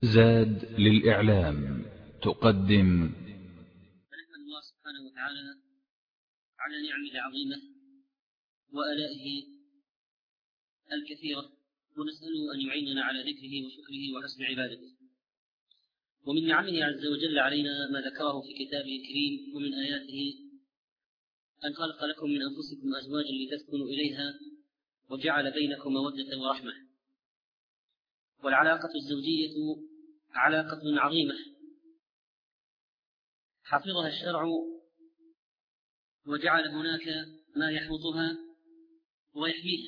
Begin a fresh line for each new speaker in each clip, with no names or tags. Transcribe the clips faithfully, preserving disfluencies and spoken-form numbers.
زاد للإعلام تقدم.
نحمد الله سبحانه وتعالى على نعمه العظيمة وآلائه الكثيرة، ونسأله أن يعيننا على ذكره وشكره وحسن عبادته. ومن نعمه عز وجل علينا ما ذكره في كتابه الكريم، ومن آياته أن خلق لكم من أنفسكم أزواجا لتسكنوا إليها وجعل بينكم مودة ورحمة. والعلاقة الزوجية علاقة عظيمة حفظها الشرع وجعل هناك ما يحفظها ويحميها،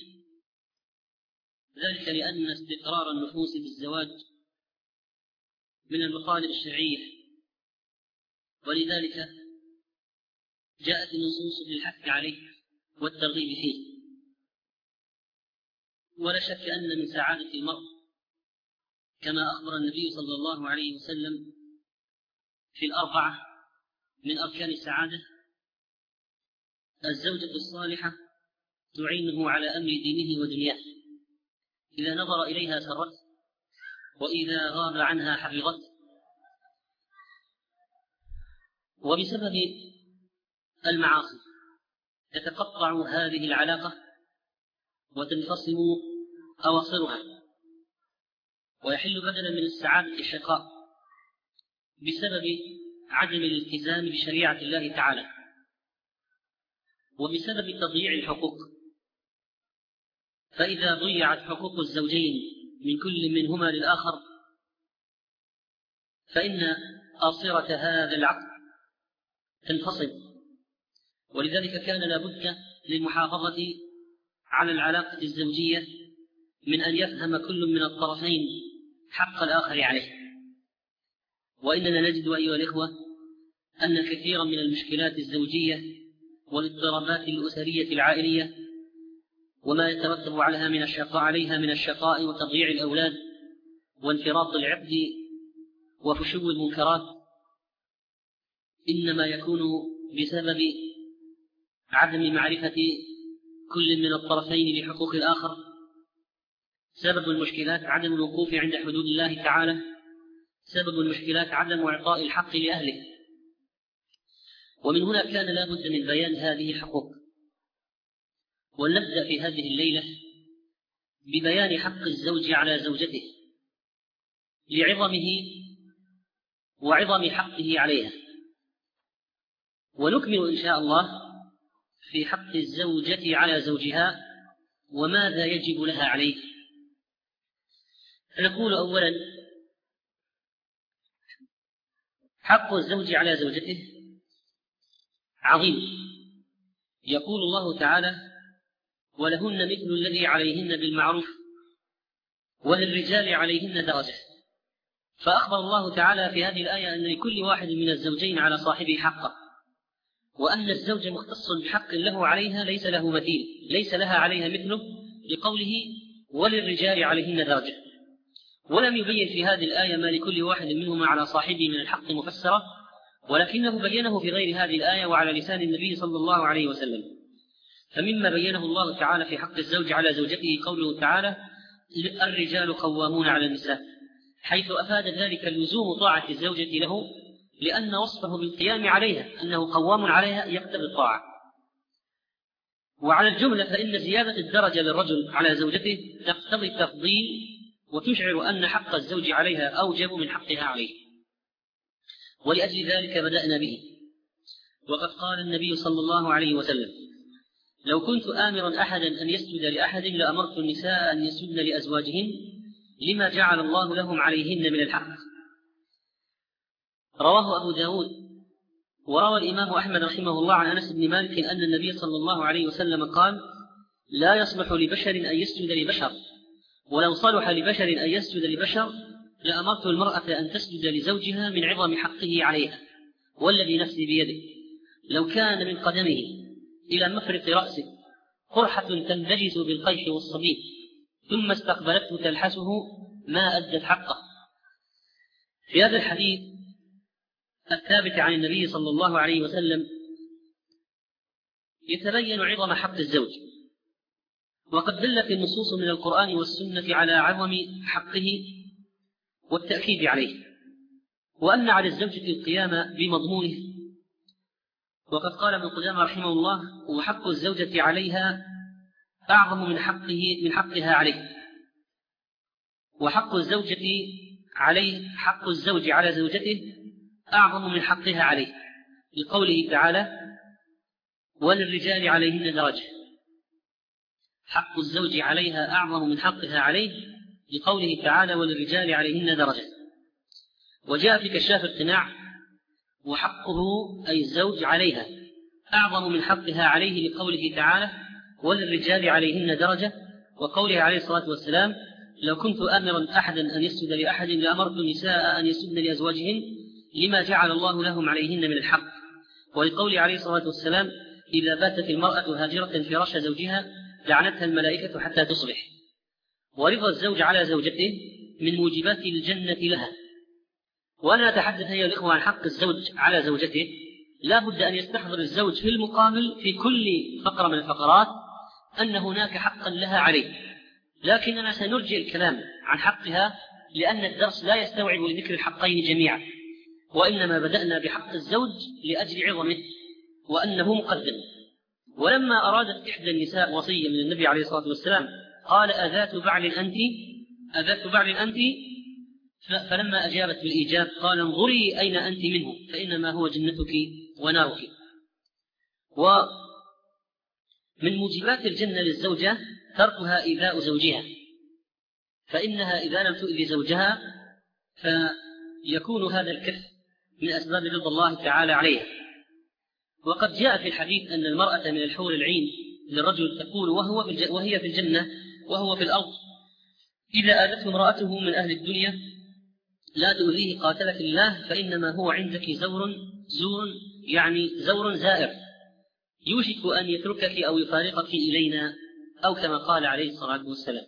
ذلك لأن استقرار النفوس في الزواج من المطالب الشرعية، ولذلك جاءت النصوص للحث عليه والترغيب فيه. ولا شك أن من سعادة المرء كما أخبر النبي صلى الله عليه وسلم في الأربعة من أركان السعادة: الزوجة الصالحة تعينه على أمر دينه ودنياه، إذا نظر إليها سرته، وإذا غاب عنها حفظته. وبسبب المعاصي تتقطع هذه العلاقة وتنفصل أواصرها، ويحل بدلا من السعادة الشقاء بسبب عدم الالتزام بشريعة الله تعالى، وبسبب تضييع الحقوق. فإذا ضيعت حقوق الزوجين من كل منهما للآخر فإن آصرة هذا العقد تنفصل. ولذلك كان لابد للمحافظة على العلاقة الزوجية من أن يفهم كل من الطرفين حق الآخر عليه. وإننا نجد أيها الإخوة أن كثيرا من المشكلات الزوجية والاضطرابات الأسرية العائلية وما يترتب عليها من الشقاء عليها من الشقاء وتضييع الأولاد وانفراط العقد وفشو المنكرات إنما يكون بسبب عدم معرفة كل من الطرفين لحقوق الآخر. سبب المشكلات عدم الوقوف عند حدود الله تعالى، سبب المشكلات عدم إعطاء الحق لأهله. ومن هنا كان لا بد من بيان هذه الحقوق. ولنبدأ في هذه الليلة ببيان حق الزوج على زوجته لعظمه وعظم حقه عليها، ونكمل إن شاء الله في حق الزوجة على زوجها وماذا يجب لها عليه. نقول أولا: حق الزوج على زوجته عظيم. يقول الله تعالى: ولهن مثل الذي عليهن بالمعروف وللرجال عليهن درجة. فأخبر الله تعالى في هذه الآية أن لكل واحد من الزوجين على صاحبه حقه، وأن الزوج مختص بحق له عليها ليس له مثيل، ليس لها عليها مثله، لقوله وللرجال عليهن درجة. ولم يبين في هذه الآية ما لكل واحد منهما على صاحبه من الحق مفسرة، ولكنه بينه في غير هذه الآية وعلى لسان النبي صلى الله عليه وسلم. فمما بينه الله تعالى في حق الزوج على زوجته قوله تعالى: الرجال قوامون على النساء، حيث أفاد ذلك لزوم طاعة الزوجة له، لأن وصفه بالقيام عليها أنه قوام عليها يقتضي الطاعة. وعلى الجملة فإن زيادة الدرجة للرجل على زوجته تقتضي التفضيل وتشعر أن حق الزوج عليها أوجب من حقها عليه. ولأجل ذلك بدأنا به. وقد قال النبي صلى الله عليه وسلم: لو كنت آمرا أحدا أن يسجد لأحد لأمرت النساء أن يسجدن لأزواجهن لما جعل الله لهم عليهن من الحق. رواه أبو داود. وروى الإمام أحمد رحمه الله عن أنس بن مالك أن النبي صلى الله عليه وسلم قال: لا يصلح لبشر أن يسجد لبشر، ولو صلح لبشر أن يسجد لبشر لأمرت المرأة أن تسجد لزوجها من عظم حقه عليها، والذي نفسي بيده لو كان من قدمه إلى مفرق رأسه قرحة تندجس بالقيح والصبيب ثم استقبلته تلحسه ما أدت حقه. في هذا الحديث الثابت عن النبي صلى الله عليه وسلم يتبين عظم حق الزوج، وقد دلت النصوص من القرآن والسنة على عظم حقه والتأكيد عليه، وأن على الزوجة القيام بمضمونه. وقد قال ابن قدامة رحمه الله: وحق الزوجة عليها أعظم من حقه من حقها عليه. وحق الزوجة عليه حق الزوج على زوجته أعظم من حقها عليه، لقوله تعالى: وللرجال عليهن درجة. حق الزوج عليها أعظم من حقها عليه، لقوله تعالى: وللرجال عليهن درجة. وجاء في كشاف القناع: وحقه أي الزوج عليها أعظم من حقها عليه، لقوله تعالى: وللرجال عليهن درجة. وقوله عليه الصلاة والسلام: لو كنت آمرا أحدا أن يسجد لأحد لأمرت النساء أن يسجدن لأزواجهن لما جعل الله لهم عليهن من الحق. ولقوله عليه الصلاة والسلام: إذا باتت المرأة هاجرة فراش زوجها لعنتها الملائكة حتى تصبح. ورضا الزوج على زوجته من موجبات الجنة لها. وأنا أتحدث أيها الإخوة عن حق الزوج على زوجته، لا بد أن يستحضر الزوج في المقابل في كل فقرة من الفقرات أن هناك حقا لها عليه، لكننا سنرجئ الكلام عن حقها لأن الدرس لا يستوعب لذكر الحقين جميعا، وإنما بدأنا بحق الزوج لأجل عظمه وأنه مقدم. ولما أرادت إحدى النساء وصية من النبي عليه الصلاة والسلام قال: أذات بعل أنت أذات بعل أنت فلما أجابت بالإيجاب قال: انظري أين أنت منه فإنما هو جنتك ونارك. ومن موجبات الجنة للزوجة تركها إيذاء زوجها، فإنها إذا لم تؤذي زوجها فيكون هذا الكف من أسباب رضا الله تعالى عليها. وقد جاء في الحديث أن المرأة من الحور العين للرجل تقول وهو في وهي في الجنة وهو في الأرض: إذا آذته امرأته من أهل الدنيا لا تؤذيه قاتلك الله، فإنما هو عندك زور زور يعني زور زائر يوشك أن يتركك أو يفارقك إلينا، أو كما قال عليه الصلاة والسلام.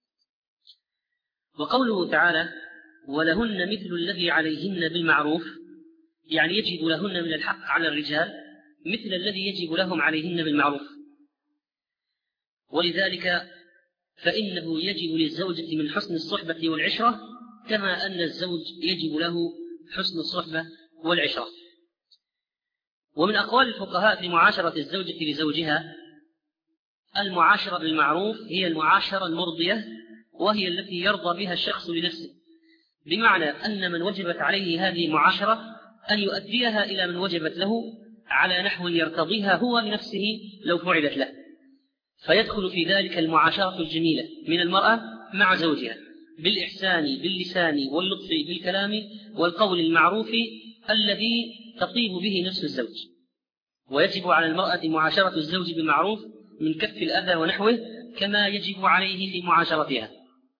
وقوله تعالى: ولهن مثل الذي عليهن بالمعروف، يعني يجب لهن من الحق على الرجال مثل الذي يجب لهم عليهن بالمعروف. ولذلك فإنه يجب للزوجة من حسن الصحبة والعشرة كما أن الزوج يجب له حسن الصحبة والعشرة. ومن أقوال الفقهاء في معاشرة الزوجة لزوجها: المعاشرة بالمعروف هي المعاشرة المرضية، وهي التي يرضى بها الشخص لنفسه، بمعنى أن من وجبت عليه هذه المعاشرة أن يؤديها إلى من وجبت له على نحو يرتضيها هو لنفسه لو فعلت له، فيدخل في ذلك المعاشرة الجميلة من المرأة مع زوجها بالإحسان باللسان واللطف بالكلام والقول المعروف الذي تطيب به نفس الزوج. ويجب على المرأة معاشرة الزوج بالمعروف من كف الأذى ونحوه كما يجب عليه في معاشرتها.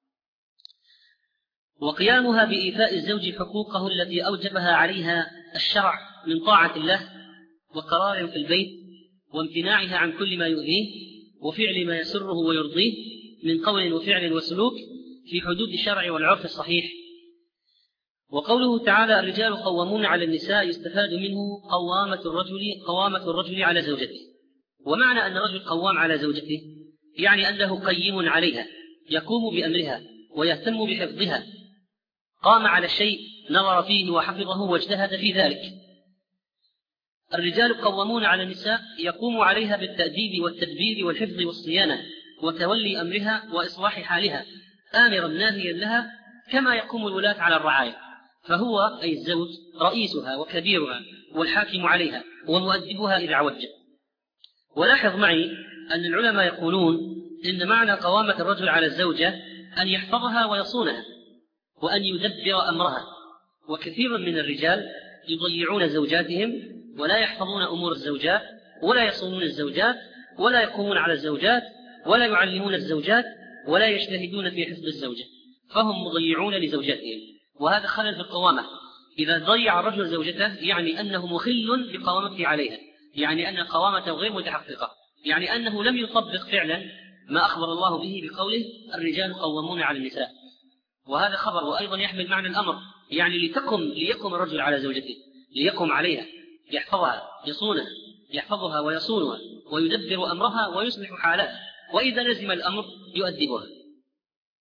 وقيامها بإيفاء الزوج حقوقه التي أوجبها عليها الشرع من طاعة الله وقرار في البيت وامتناعها عن كل ما يؤذيه وفعل ما يسره ويرضيه من قول وفعل وسلوك في حدود الشرع والعرف الصحيح. وقوله تعالى: الرجال قوامون على النساء، يستفاد منه قوامة الرجل قوامة الرجل على زوجته. ومعنى أن الرجل قوام على زوجته يعني أنه قيم عليها، يقوم بأمرها ويهتم بحفظها، قام على الشيء نظر فيه وحفظه واجتهد في ذلك. الرجال قوامون على النساء، يقوم عليها بالتأديب والتدبير والحفظ والصيانة وتولي أمرها وإصلاح حالها، آمرا ناهيا لها كما يقوم الولاة على الرعاية، فهو أي الزوج رئيسها وكبيرها والحاكم عليها ومؤدبها إذا عوجت. ولاحظ معي أن العلماء يقولون إن معنى قوامة الرجل على الزوجة أن يحفظها ويصونها وأن يدبر أمرها. وكثير من الرجال يضيعون زوجاتهم ولا يحفظون أمور الزوجات ولا يصونون الزوجات ولا يقومون على الزوجات ولا يعلمون الزوجات ولا يجتهدون في حفظ الزوجة، فهم مضيعون لزوجاتهم، وهذا خلل في القوامة. إذا ضيع الرجل زوجته يعني أنه مخل بقوامته عليها، يعني أن قوامته غير متحققة، يعني أنه لم يطبق فعلا ما أخبر الله به بقوله: الرجال قوامون على النساء. وهذا خبر وأيضا يحمل معنى الأمر، يعني لتقم ليقم الرجل على زوجته، ليقم عليها، يحفظها يصونها يحفظها ويصونها ويدبر أمرها ويصلح حالها، وإذا لزم الأمر يؤدبها.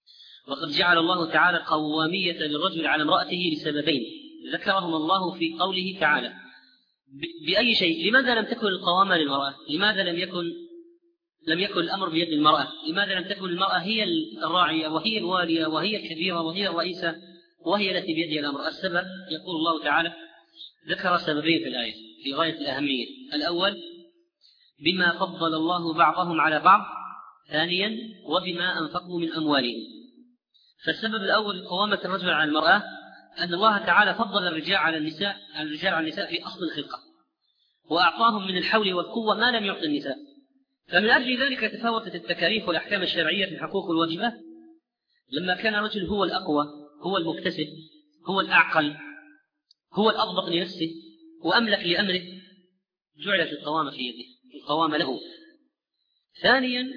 وقد جعل الله تعالى قوامية للرجل على امرأته لسببين ذكرهم الله في قوله تعالى. بأي شيء؟ لماذا لم تكن القوامة للمرأة؟ لماذا لم يكن لم يكن الأمر بيد المرأة؟ لماذا لم تكن المرأة هي الراعية وهي الوالية وهي الكبيرة وهي الرئيسة وهي التي بيدها الأمر؟ السبب يقول الله تعالى ذكر سببين في الآية في غاية الأهمية. الأول بما فضل الله بعضهم على بعض، ثانيا وبما أنفقوا من أموالهم. فالسبب الأول قوامة الرجل على المرأة أن الله تعالى فضل الرجال على النساء الرجال على النساء في أصل الخلقة، وأعطاهم من الحول والقوة ما لم يعط النساء. فمن أجل ذلك تفاوتت التكاليف والأحكام الشرعية في الحقوق والواجبات. لما كان الرجل هو الأقوى، هو المكتسب، هو الأعقل، هو الأضبط لنفسه وأملك لأمره، جعلت القوامة في يده، القوامة له. ثانيا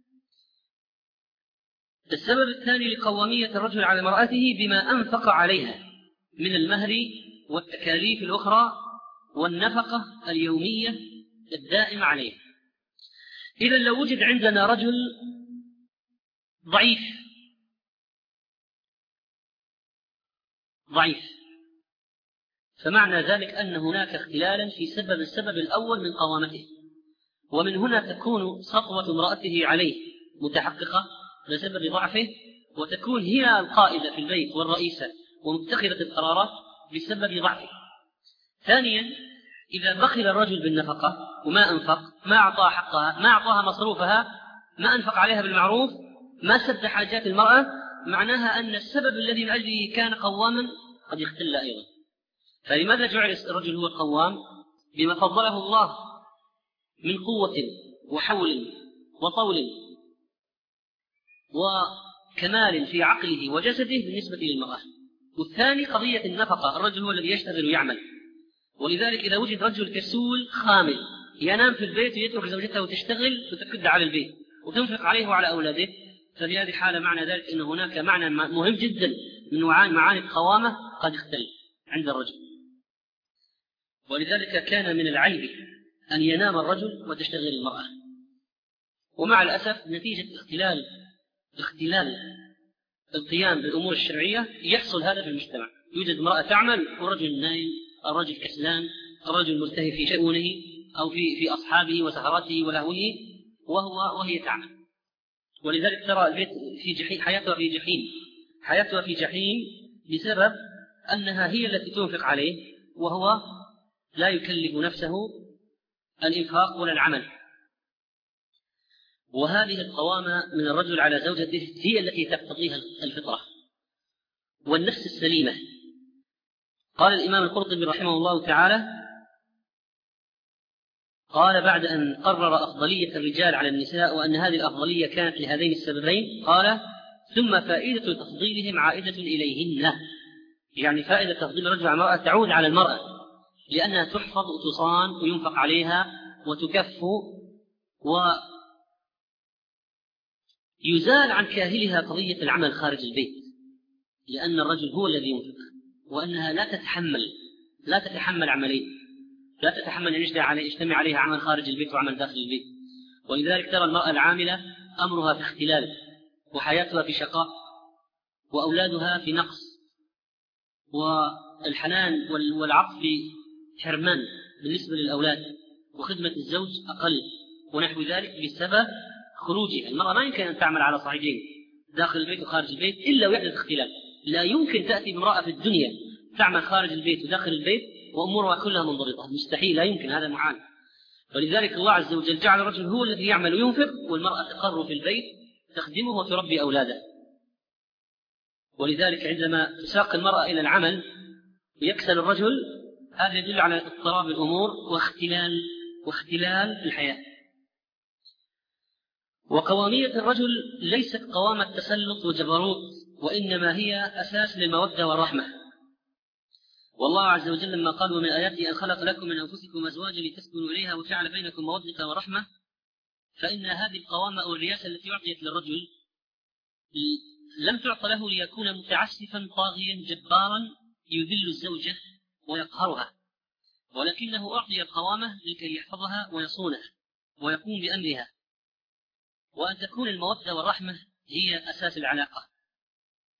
السبب الثاني لقوامية الرجل على امرأته بما أنفق عليها من المهر والتكاليف الأخرى والنفقة اليومية الدائمة عليها. إذا لو وجد عندنا رجل ضعيف ضعيف فمعنى ذلك أن هناك اختلالا في سبب السبب الأول من قوامته، ومن هنا تكون سطوة امرأته عليه متحققة بسبب ضعفه، وتكون هي القائدة في البيت والرئيسة ومتخذة القرارات بسبب ضعفه. ثانيا إذا بخل الرجل بالنفقة وما أنفق، ما أعطاها حقها، ما أعطاها مصروفها، ما أنفق عليها بالمعروف، ما سد حاجات المرأة، معناها أن السبب الذي من أجله كان قواما قد يختل أيضا. فلماذا جعل الرجل هو القوام؟ بما فضله الله من قوة وحول وطول وكمال في عقله وجسده بالنسبة للمرأة. والثاني قضية النفقة، الرجل هو الذي يشتغل ويعمل. ولذلك إذا وجد رجل كسول خامل ينام في البيت ويترك زوجته وتشتغل وتكد على البيت وتنفق عليه وعلى أولاده، ففي هذه الحالة معنى ذلك أن هناك معنى مهم جدا من معاني القوامة قد اختل عند الرجل. ولذلك كان من العيب أن ينام الرجل وتشتغل المرأة. ومع الأسف نتيجة اختلال اختلال القيام بالأمور الشرعية يحصل هذا في المجتمع. يوجد امرأة تعمل والرجل نايم، الرجل كسلان، الرجل ملتهي في شؤونه أو في في أصحابه وسهراته ولهوه وهو وهي تعمل. ولذلك ترى البيت في جحيم، حياتها في جحيم حياتها في جحيم بسبب أنها هي التي تنفق عليه وهو لا يكلف نفسه الإنفاق ولا العمل. وهذه القوامة من الرجل على زوجته هي التي تقتضيها الفطرة والنفس السليمة. قال الإمام القرطبي رحمه الله تعالى: قال بعد أن قرر أفضلية الرجال على النساء وأن هذه الأفضلية كانت لهذين السببين، قال: ثم فائدة تفضيلهم عائدة إليهن. يعني فائدة تفضيل الرجل على المرأة تعود على المرأة، لأنها تحفظ وتصان وينفق عليها وتكف ويزال عن كاهلها قضية العمل خارج البيت، لأن الرجل هو الذي ينفق، وأنها لا تتحمل لا تتحمل عملين، لا تتحمل أن يجتمع عليها عمل خارج البيت وعمل داخل البيت. ولذلك ترى المرأة العاملة أمرها في اختلال، وحياتها في شقاء، وأولادها في نقص، والحنان والعطف في حرمان بالنسبة للأولاد، وخدمة الزوج أقل، ونحو ذلك بسبب خروجها. المرأة ما يمكن أن تعمل على صعيدين، داخل البيت وخارج البيت، إلا ويحدث اختلال. لا يمكن تأتي بامرأة في الدنيا تعمل خارج البيت وداخل البيت وأمورها كلها منضبطة، مستحيل، لا يمكن، هذا محال. ولذلك الله عز وجل جعل الرجل هو الذي يعمل وينفق، والمرأة تقر في البيت تخدمه وتربي أولاده. ولذلك عندما تساق المرأة إلى العمل ويكسل الرجل، هذا يدل على اضطراب الأمور واختلال واختلال الحياة. وقوامية الرجل ليست قوامة تسلط وجبروت، وإنما هي أساس للمودة والرحمة. والله عز وجل لما قال: ومن آياته أن خلق لكم من أنفسكم أزواجا لتسكنوا إليها وجعل بينكم مودة ورحمة، فإن هذه القوامة أو الرياسة التي أعطيت للرجل لم تعط له ليكون متعسفا طاغيا جبارا يذل الزوجة ويقهرها، ولكنه أعطي القوامة لكي يحفظها ويصونها ويقوم بأمرها، وأن تكون المودة والرحمة هي أساس العلاقة.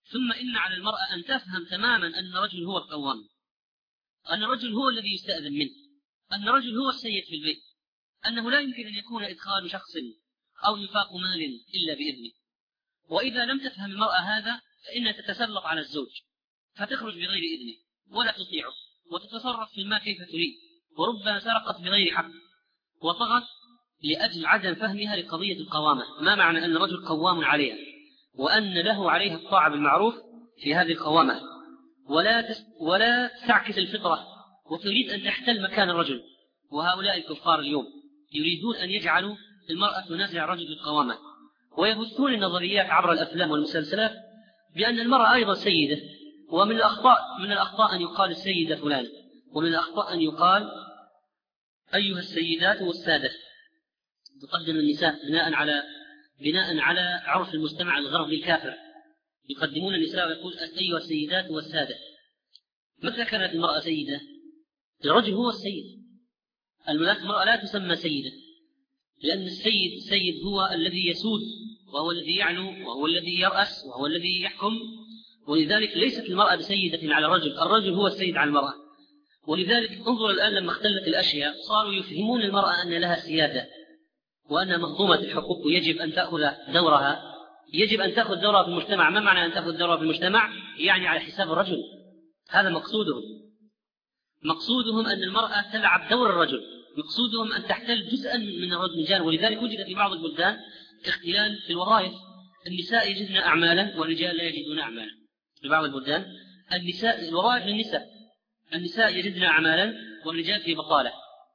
ثم إن على المرأة أن تفهم تماما أن الرجل هو القوام، أن الرجل هو الذي يستأذن منه، أن الرجل هو السيد في البيت، أنه لا يمكن أن يكون إدخال شخص أو إنفاق مال إلا بإذنه. وإذا لم تفهم المرأة هذا فإنها تتسلط على الزوج فتخرج بغير إذنه ولا تطيعه وتتصرف في المال كيف تريد، وربما سرقت بغير حق وطغت لأجل عدم فهمها لقضية القوامة. ما معنى أن الرجل قوام عليها وأن له عليها الطاعة بالمعروف في هذه القوامة، ولا تس ولا تعكس الفطرة وتريد أن تحتل مكان الرجل. وهؤلاء الكفار اليوم يريدون أن يجعلوا المرأة تنازع الرجل بالقوامة، ويبثون النظريات عبر الأفلام والمسلسلات بأن المرأة أيضا سيدة. ومن الأخطاء من الأخطاء أن يقال السيدة فلان، ومن الأخطاء أن يقال أيها السيدات والسادة. تقدم النساء بناء على بناء على عرف المجتمع الغربي الكافر، يقدمون النساء ويقول أيها السيدات والسادة. متى كانت المرأة سيدة؟ الرجل هو السيد. المرأة لا تسمى سيدة، لأن السيد السيد هو الذي يسود وهو الذي يعلو وهو الذي يرأس وهو الذي يحكم، ولذلك ليست المرأة بسيدة على الرجل، الرجل هو السيد على المرأة. ولذلك انظر الآن لما اختلت الأشياء صاروا يفهمون المرأة أن لها سيادة وأن مهضومة الحقوق ويجب أن تأخذ دورها، يجب أن تأخذ دورها في المجتمع. ما معنى أن تأخذ دورها في المجتمع؟ يعني على حساب الرجل. هذا مقصودهم. مقصودهم أن المرأة تلعب دور الرجل، مقصودهم أن تحتل جزءا من الرجال. ولذلك وجد في بعض البلدان اختلال في الوظائف، النساء يجدن أعمالا والرجال لا يجدون أعمالا. في بعض البلدان النساء الوظائف للنساء، النساء يجدن أعمالا والرجال في بطالة.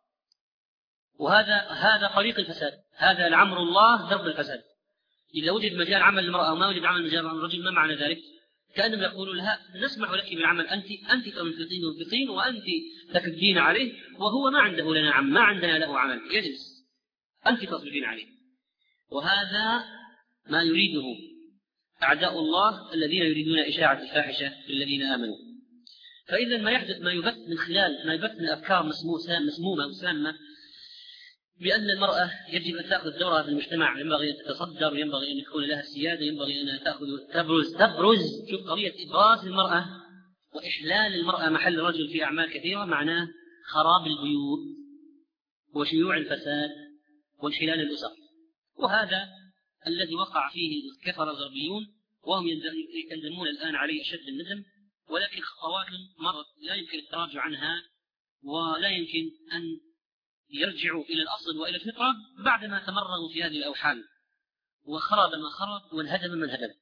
وهذا هذا طريق الفساد، هذا لعمر الله درب الفساد. إذا وجد مجال عمل المرأة وما وجد عمل مجال الرجل، ما معنى ذلك؟ كأنهم يقولون لها نسمح لك بالعمل، أنت أنت تنفقين وتنفقين وأنت تكدين عليه، وهو ما عنده لنا عمل، ما عندنا له عمل، يجلس أنت تصرفين عليه. وهذا ما يريده أعداء الله الذين يريدون إشاعة الفاحشة في الذين آمنوا. فإذا ما يحدث ما يبث من خلال ما يبث من أفكار مسمومة وسامة بأن المرأة يجب أن تأخذ دورها في المجتمع، ينبغي أن تتصدر، ينبغي أن يكون لها السيادة، ينبغي أن تأخذ تبرز تبرز شوف قضية إبراز المرأة وإحلال المرأة محل الرجل في أعمال كثيرة معناه خراب البيوت وشيوع الفساد وانحلال الأسر. وهذا الذي وقع فيه الكفر الغربيون، وهم يندمون الآن عليه أشد الندم. ولكن خطوات مرت لا يمكن التراجع عنها، ولا يمكن أن يرجعوا إلى الأصل وإلى الفطرة بعدما تمرغوا في هذه الأوحال وخرب ما خرب وانهدم من هدم.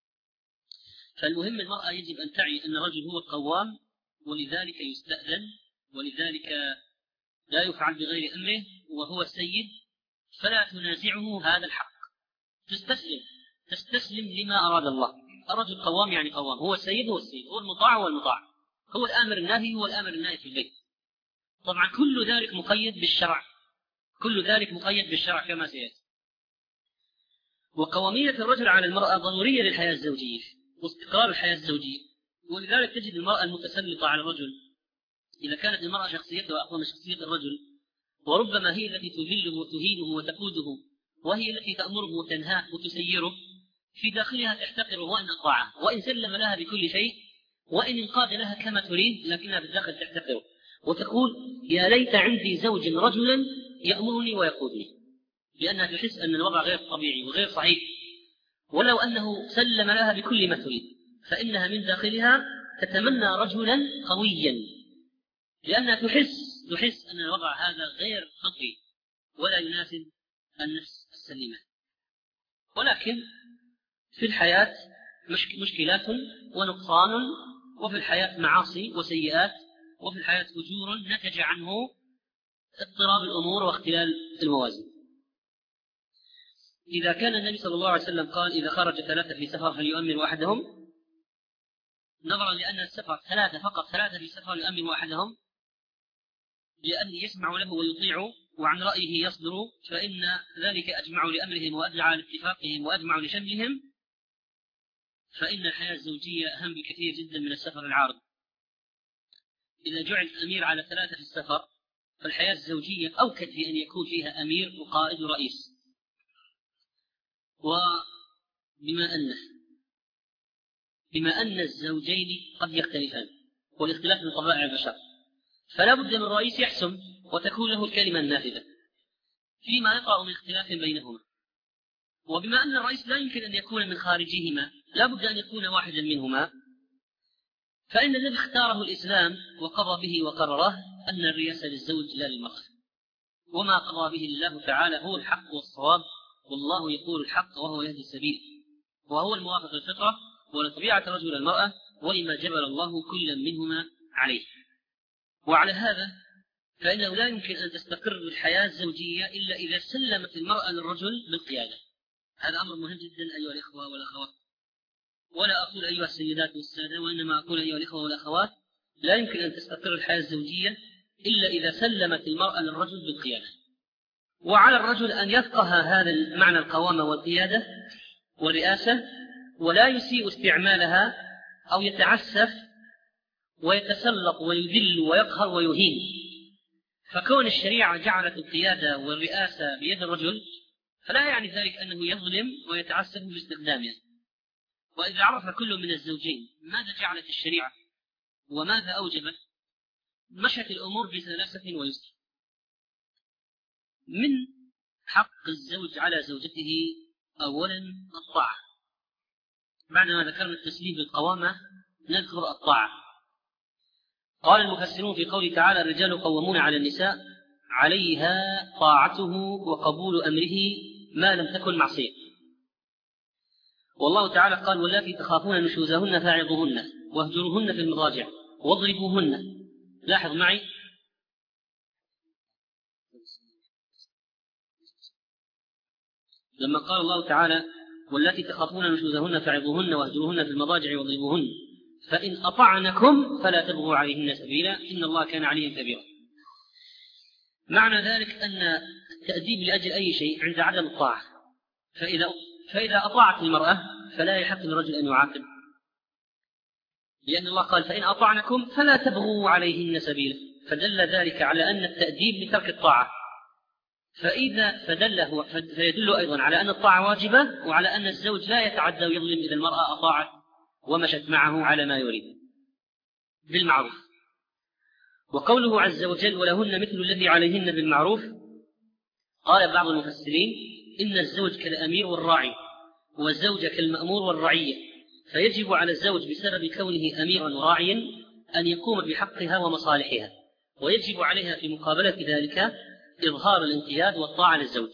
فالمهم المرأة يجب أن تعي أن الرجل هو القوام، ولذلك يستأذن، ولذلك لا يفعل بغير أمره، وهو السيد. فلا تنازعه هذا الحق، تستسلم تستسلم لما أراد الله. الرجل قوام يعني قوام، هو السيد هو السيد، هو المطاع هو المطاع، هو الآمر الناهي هو الآمر الناهي في البيت. طبعا كل ذلك مقيد بالشرع، كل ذلك مقيد بالشرع كما سيأتي. وقوامية الرجل على المرأة ضرورية للحياة الزوجية واستقرار الحياة الزوجية. ولذلك تجد المرأة المتسلطة على الرجل إذا كانت المرأة شخصيتها أقوى من شخصية الرجل، وربما هي التي تذله وتهينه وتقوده، وهي التي تأمره وتنهاه وتسيره، في داخلها تحتقره وإن أطاعه، وإن سلم لها بكل شيء، وإن انقاد لها كما تريد، لكنها بالداخل تحتقره وتقول يا ليت عندي زوج رجلا يأمرني ويقودني، لأنها تحس أن الوضع غير طبيعي وغير صحيح. ولو أنه سلم لها بكل ما تريد فإنها من داخلها تتمنى رجلا قويا، لأنها تحس تحس أن الوضع هذا غير طبيعي ولا يناسب النفس السليمة. ولكن في الحياة مشكلات ونقصان، وفي الحياة معاصي وسيئات، وفي الحياة فجور نتج عنه اضطراب الأمور واختلال الموازين. إذا كان النبي صلى الله عليه وسلم قال إذا خرج ثلاثة في سفر فليؤمن أحدهم، نظرا لأن السفر ثلاثة فقط، ثلاثة في سفر يؤمن أحدهم لأن يسمع له ويطيع وعن رأيه يصدر، فإن ذلك أجمع لأمرهم وأدعى لاتفاقهم وأجمع لشملهم، فإن الحياة الزوجية أهم بكثير جدا من السفر العارض. إذا جعل أمير على ثلاثة في السفر فالحياة الزوجية أوكد في أن يكون فيها أمير وقائد ورئيس. وبما أنه بما أن الزوجين قد يختلفان، والاختلاف من طبائع البشر، فلا بد من رئيس يحسم وتكون له الكلمة النافذة فيما يقع من اختلاف بينهما. وبما أن الرئيس لا يمكن أن يكون من خارجهما، لا بد أن يكون واحدا منهما، فإن الذي اختاره الإسلام وقضى به وقرره أن الرئاسة للزوج لا للمرأة، وما قضى به الله تعالى هو الحق والصواب، والله يقول الحق وهو يهدي السبيل، وهو الموافق للفطرة ولطبيعة الرجل والمرأة ولما جبل الله كل منهما عليه. وعلى هذا فإنه لا يمكن أن تستقر الحياة الزوجية إلا إذا سلمت المرأة للرجل بالقيادة. هذا أمر مهم جدا أيها الإخوة والأخوات، ولا أقول أيها السيدات والسادة، وإنما أقول أيها الإخوة والأخوات، لا يمكن أن تستقر الحياة الزوجية إلا إذا سلمت المرأة للرجل بالقيادة. وعلى الرجل أن يفقه هذا معنى القوامة والقيادة والرئاسة، ولا يسيء استعمالها أو يتعسف ويتسلط ويذل ويقهر ويهين. فكون الشريعة جعلت القيادة والرئاسة بيد الرجل فلا يعني ذلك أنه يظلم ويتعسف باستخدامها. وإذا عرف كل من الزوجين ماذا جعلت الشريعة وماذا أوجبت، مشت الأمور بسلاسة ويسر. من حق الزوج على زوجته أولا الطاعة. بعدما ذكرنا التسليم بالقوامة نذكر الطاعة. قال المفسرون في قوله تعالى: الرجال قوامون على النساء، عليها طاعته وقبول أمره ما لم تكن معصية. والله تعالى قال: واللاتي تخافون نشوزهن فاعظوهن واهجروهن في المضاجع واضربوهن. لاحظ معي لما قال الله تعالى: واللاتي تخافون نشوزهن فاعظوهن واهجروهن في المضاجع واضربوهن فإن أطعنكم فلا تبغوا عليهن سبيلا إن الله كان عليا كبيرا. معنى ذلك أن التأديب لأجل أي شيء عند عدم الطاعة، فإذا, فإذا أطاعت المرأة فلا يحق للرجل أن يعاقب، لأن الله قال: فإن أطعنكم فلا تبغوا عليهن سبيلا، فدل ذلك على أن التأديب لترك الطاعة. فإذا فدله فيدل أيضا على أن الطاعة واجبة، وعلى أن الزوج لا يتعدى ويظلم إذا المرأة أطاعت ومشت معه على ما يريد بالمعروف. وقوله عز وجل: ولهن مثل الذي عليهن بالمعروف، قال بعض المفسرين: إن الزوج كالأمير والراعي، والزوجة كالمأمور والرعية، فيجب على الزوج بسبب كونه أميرا وراعيا أن يقوم بحقها ومصالحها، ويجب عليها في مقابلة ذلك إظهار الانقياد والطاعة للزوج.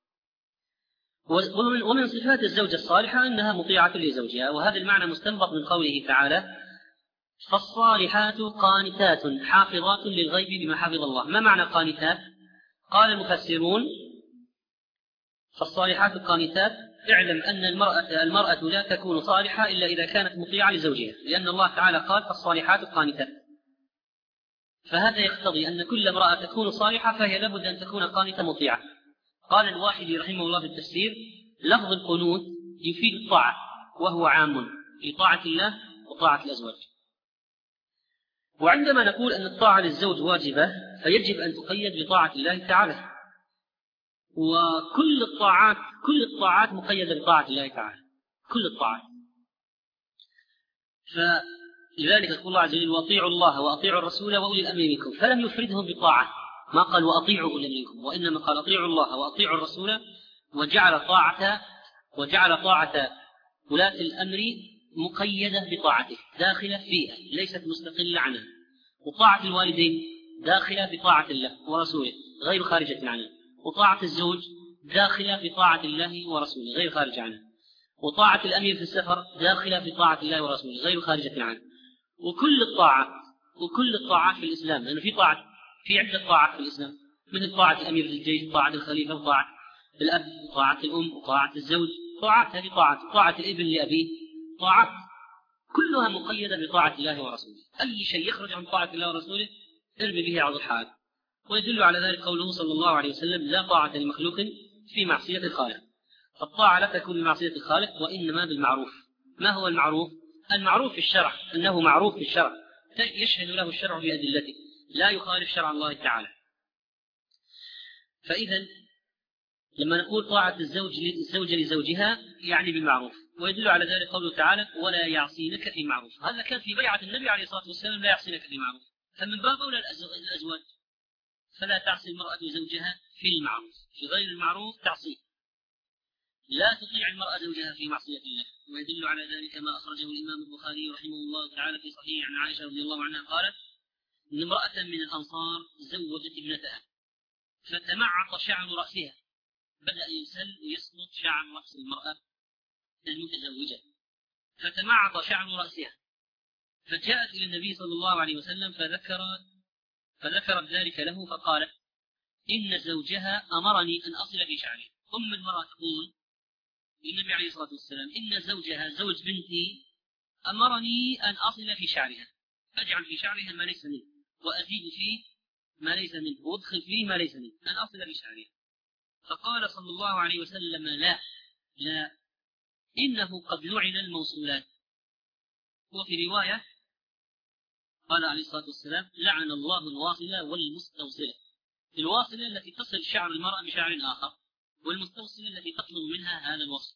ومن صفات الزوجة الصالحة أنها مطيعة لزوجها، وهذا المعنى مستنبط من قوله تعالى: فالصالحات قانتات حافظات للغيب بما حفظ الله. ما معنى قانتات؟ قال المفسرون: فالصالحات قانتات، اعلم أن المرأة, المرأة لا تكون صالحة إلا إذا كانت مطيعة لزوجها، لأن الله تعالى قال: فالصالحات قانتات. فهذا يقتضي أن كل امرأة تكون صالحة فهي لابد أن تكون قانتة مطيعة. قال الواحدي رحمه الله في التفسير: لفظ القنوت يفيد الطاعة، وهو عام لطاعة الله وطاعة الأزواج. وعندما نقول أن الطاعة للزوج واجبة فيجب أن تقيد بطاعة الله تعالى، وكل الطاعات كل الطاعات مقيدة بطاعة الله تعالى، كل الطاعات. فلذلك يقول الله عز وجل: وأطيعوا الله وأطيعوا الرسول وأولي الأمر منكم، فلم يفردهم بطاعة، ما قال وأطيعوا أولي منكم، وإنما قال أطيعوا الله وأطيعوا الرسول، وجعل طاعة وجعل طاعة ولاة الأمر مقيدة بطاعته، داخلة فيها ليست مستقلة عنها. وطاعة الوالدين داخلة بطاعة الله ورسوله غير خارجة عنها. وطاعة الزوج داخلة بطاعة الله ورسوله غير خارج عنها. وطاعة الأمير في السفر داخلة بطاعة الله ورسوله غير خارجة عنها. وكل الطاعات وكل الطاعات في الإسلام، لأنه في طاعة في عدة طاعات في الإسلام، مثل طاعة الأمير في الجيش، طاعة الخليفة، وطاعة الأب، وطاعة الأم، وطاعة الزوج، طاعات هذه طاعات، طاعة الابن لأبيه، طاعات كلها مقيدة بطاعة الله ورسوله. أي شيء يخرج عن طاعة الله ورسوله ارمي به عض الحائط. ويدل على ذلك قوله صلى الله عليه وسلم: لا طاعة لمخلوق في معصية الخالق. فالطاعة لا تكون بمعصية الخالق، وإنما بالمعروف. ما هو المعروف؟ المعروف في الشرع أنه معروف في الشرع يشهد له الشرع بأدلته، لا يخالف شرع الله تعالى. فإذا لما نقول طاعة الزوج الزوجة لزوجها يعني بالمعروف. ويدل على ذلك قوله تعالى ولا يعصينك في معروف. هذا كان في بيعة النبي عليه الصلاة والسلام لا يعصينك في معروف. فمن باب أولى الأزواج فلا تعصي المرأة زوجها في المعروف، في غير المعروف تعصيه. لا تطيع المرأة زوجها في معصية الله. ويدل على ذلك ما أخرجه الإمام البخاري رحمه الله تعالى في صحيح عن عائشة رضي الله عنها قالت إن امرأة من الأنصار زوجت ابنتها فتمعط شعر رأسها، بدأ يسل ويسقط شعر رأس المرأة المتزوجة، فتمعط شعر رأسها، فجاءت إلى النبي صلى الله عليه وسلم فذكر فذكرت ذلك له فقالت إن زوجها أمرني أن أصل في شعرها. أم المرأة تقول للنبي عليه الصلاة والسلام إن زوجها زوج بنتي أمرني أن أصل في شعرها، أجعل في شعرها ما ليس منه وأزيد فيه ما ليس منه وأدخل فيه ما ليس منه، أن أصل في شعرها. فقال صلى الله عليه وسلم لا لا إنه قد لعن الموصولات. وفي رواية قال عليه الصلاة والسلام لعن الله الواصلة والمستوصلة. الواصلة التي تصل شعر المرأة بشعر آخر، والمستوصلة التي تطلب منها هذا الوصل.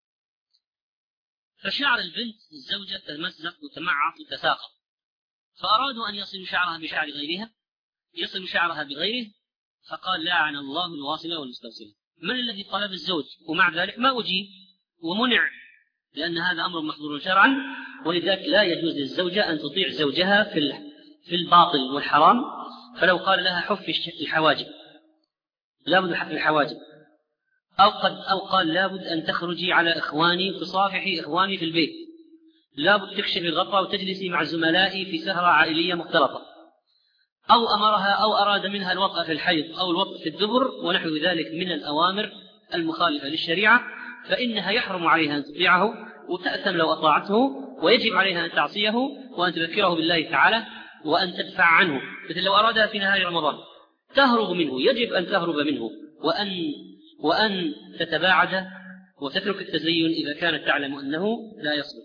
فشعر البنت الزوجة تمزق وتمعط وتساقط، فأرادوا أن يصلوا شعرها بشعر غيرها، يصل شعرها بغيره، فقال لعن الله الواصلة والمستوصلة. من الذي طلب الزوج؟ ومع ذلك ما أجيب ومنع، لأن هذا أمر محظور شرعا، ولذلك لا يجوز للزوجة أن تطيع زوجها في في الباطل والحرام. فلو قال لها حف الحواجب لابد حف الحواجب، أو قد أو قال لابد أن تخرجي على إخواني تصافحي إخواني في البيت، لابد تكشفي الغطاء وتجلسي مع زملائي في سهرة عائلية مختلطة، أو أمرها أو أراد منها الوطأ في الحيض أو الوطأ في الدبر ونحو ذلك من الأوامر المخالفة للشريعة، فإنها يحرم عليها أن تطيعه وتأثم لو أطاعته، ويجب عليها أن تعصيه وأن تذكره بالله تعالى وأن تدفع عنه. مثل لو أرادها في نهار رمضان تهرب منه يجب أن تهرب منه وأن وأن تتباعد وتترك التزين إذا كانت تعلم أنه لا يصلح.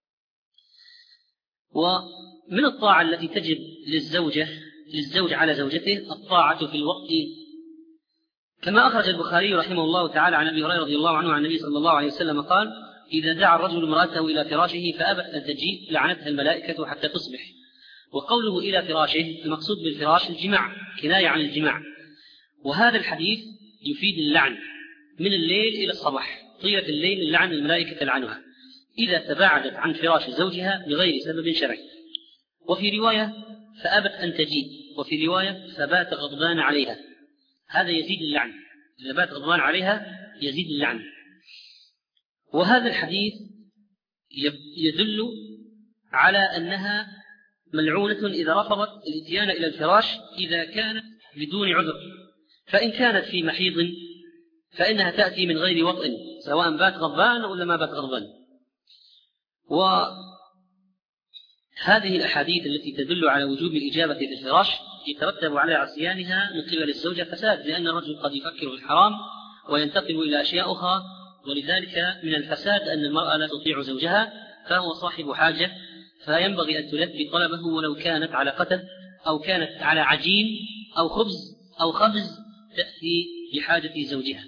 ومن الطاعة التي تجب للزوجة للزوج على زوجته الطاعة في الوقت، كما أخرج البخاري رحمه الله تعالى عن أبي هريرة رضي الله عنه عن النبي صلى الله عليه وسلم قال إذا دعا الرجل امرأته إلى فراشه فأبت أن تجيء لعنتها الملائكة حتى تصبح. وقوله إلى فراشه المقصود بالفراش الجماع، كناية عن الجماع. وهذا الحديث يفيد اللعن من الليل إلى الصباح، طيلة الليل اللعن الملائكة تلعنها إذا تباعدت عن فراش زوجها بغير سبب شرعي. وفي رواية فأبت أن تجيء، وفي رواية فبات غضبان عليها، هذا يزيد اللعن، إذا بات غضبان عليها يزيد اللعن. وهذا الحديث يدل على أنها ملعونة إذا رفضت الإتيان إلى الفراش إذا كانت بدون عذر، فإن كانت في محيض فإنها تأتي من غير وطء سواء بات غضبان ولا ما بات غضبان. وهذه الأحاديث التي تدل على وجوب الإجابة في الفراش يترتب على عصيانها من قبل الزوجة فساد، لأن الرجل قد يفكر في الحرام وينتقل إلى أشياء أخرى، ولذلك من الفساد أن المرأة لا تطيع زوجها فهو صاحب حاجة، فينبغي أن تلبي طلبه ولو كانت على قتل أو كانت على عجين أو خبز أو خبز تأتي لحاجة زوجها.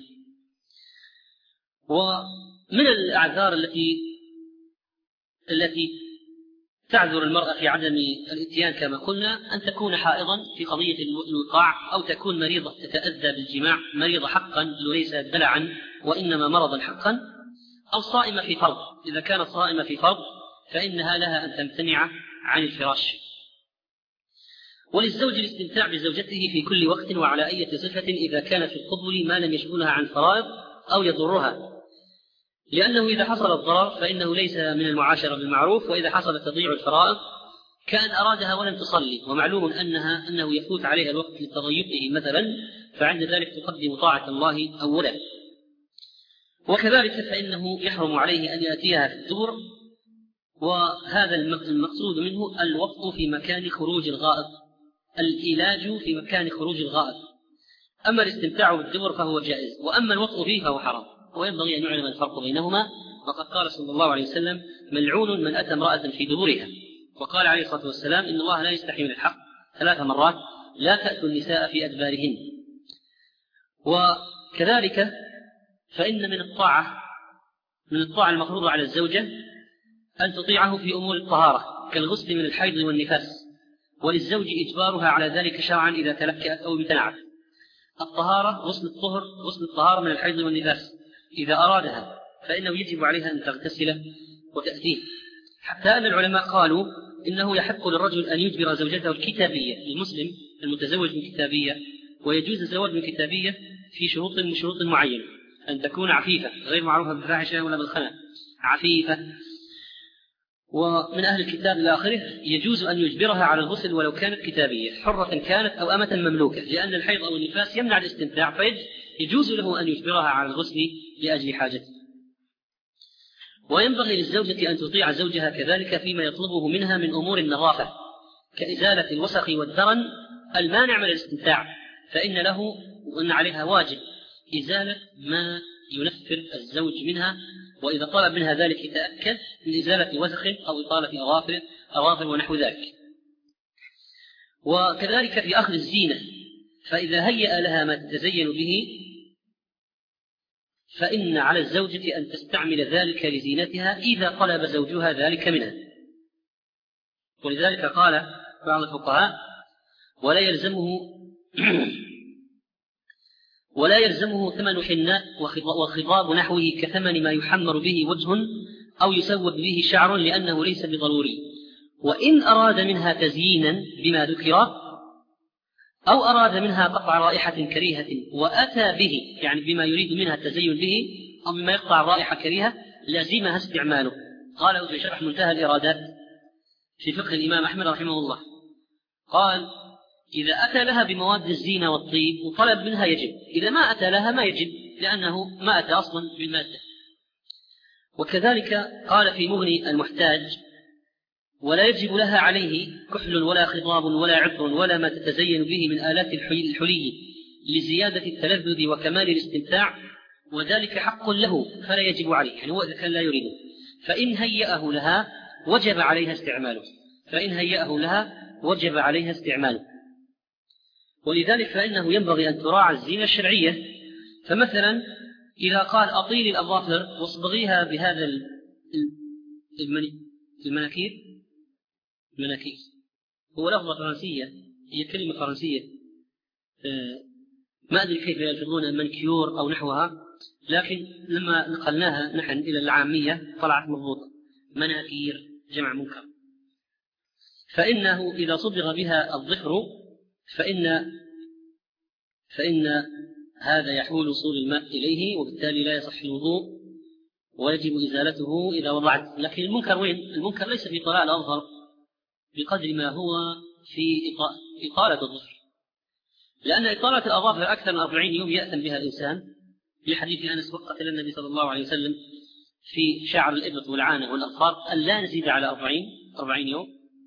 ومن الأعذار التي التي تعذر المرأة في عدم الاتيان كما قلنا أن تكون حائضا في قضية الوقاع، أو تكون مريضة تتأذى بالجماع، مريضة حقا وليس دلعا وإنما مرضا حقا، أو صائمة في فرض. إذا كانت صائمة في فرض فإنها لها أن تمتنع عن الفراش. وللزوج الاستمتاع بزوجته في كل وقت وعلى أي صفة إذا كان في القبل ما لم يشغلها عن فرائض أو يضرها، لأنه إذا حصل الضرر فإنه ليس من المعاشرة بالمعروف، وإذا حصل تضييع الفرائض كأن أرادها ولم تصلي، ومعلوم أنها أنه يفوت عليها الوقت لتضييعه مثلا، فعند ذلك تقدم طاعة الله أولا. وكذلك فإنه يحرم عليه أن يأتيها في الدبر، وهذا المقصود منه الوطء في مكان خروج الغائط، الإيلاج في مكان خروج الغائط. أما الاستمتاع بالدبر فهو جائز، وأما الوطء فيه فهو حرام، وينبغي أن يعلم الفرق بينهما. وقد قال صلى الله عليه وسلم ملعون من أتى امرأة في دبرها، وقال عليه الصلاة والسلام إن الله لا يستحي من الحق ثلاث مرات لا تأتوا النساء في أدبارهن. وكذلك فإن من الطاعة من الطاعة المفروضة على الزوجة أن تطيعه في أمور الطهارة كالغسل من الحيض والنفاس، وللزوج إجبارها على ذلك شرعا إذا تلكأت أو امتنعت. الطهارة غسل الطهر غسل الطهارة من الحيض والنفاس إذا أرادها فإنه يجب عليها أن تغتسل وتأتيه، حتى أن العلماء قالوا إنه يحق للرجل أن يجبر زوجته الكتابية، المسلم المتزوج من كتابية، ويجوز الزواج من كتابية في شروط من شروط معينة، أن تكون عفيفة غير معروفة بالفاحشة ولا بالخنا، عفيفة. ومن أهل الكتاب إلى آخره يجوز أن يجبرها على الغسل ولو كانت كتابية، حرة كانت أو أمة مملوكة، لأن الحيض أو النفاس يمنع الاستمتاع، فيجوز له أن يجبرها على الغسل لأجل حاجته. وينبغي للزوجة أن تطيع زوجها كذلك فيما يطلبه منها من أمور النظافة كإزالة الوسخ والدرن المانع من الاستمتاع، فإن له وأن عليها واجب إزالة ما ينفر الزوج منها، وإذا طلب منها ذلك يتأكد من إزالة وسخ أو إطالة أظافر أظافر ونحو ذلك. وكذلك في أخذ الزينة، فإذا هيأ لها ما تتزين به فإن على الزوجة أن تستعمل ذلك لزينتها إذا طلب زوجها ذلك منها. ولذلك قال بعض الفقهاء: ولا يلزمه ولا يلزمه ثمن حناء وخضاب نحوه كثمن ما يحمر به وجه أو يسود به شعر، لأنه ليس بضروري. وإن أراد منها تزيينا بما ذكر أو أراد منها قطع رائحة كريهة وأتى به، يعني بما يريد منها التزين به أو بما يقطع رائحة كريهة، لازمها استعماله. قاله في شرح منتهى الإرادات في فقه الإمام أحمد رحمه الله، قال: إذا أتى لها بمواد الزينة والطيب وطلب منها يجب، إذا ما أتى لها ما يجب، لأنه ما أتى أصلا بالمادة. وكذلك قال في مغني المحتاج: ولا يجب لها عليه كحل ولا خضاب ولا عطر ولا ما تتزين به من آلات الحلي لزيادة التلذذ وكمال الاستمتاع، وذلك حق له فلا يجب عليه، يعني هو إذا كان لا يريده، فإن هيأه لها وجب عليها استعماله فإن هيأه لها وجب عليها استعماله. ولذلك فإنه ينبغي أن تراعى الزينة الشرعية. فمثلا إذا قال: أطيل الأظافر واصبغيها بهذا المناكير المناكير هو لفظة فرنسية، هي كلمة فرنسية ما أدري كيف يلفظون منكيور أو نحوها، لكن لما نقلناها نحن إلى العامية طلعت مضبوطة، مناكير جمع منكر. فإنه إذا صبغ بها الظفر فإن فإن هذا يحول وصول الماء إليه، وبالتالي لا يصح الوضوء ويجب إزالته إذا وضعت. لكن المنكر وين؟ المنكر ليس في طلاء الأظفر بقدر ما هو في إطالة الظفر، لأن إطالة الأظافر أكثر من أربعين يوم يأثم بها الإنسان، في حديث أنس: وقت النبي صلى الله عليه وسلم في شعر الإبط والعانة والأظفار أن لا نزيد على أربعين يوم.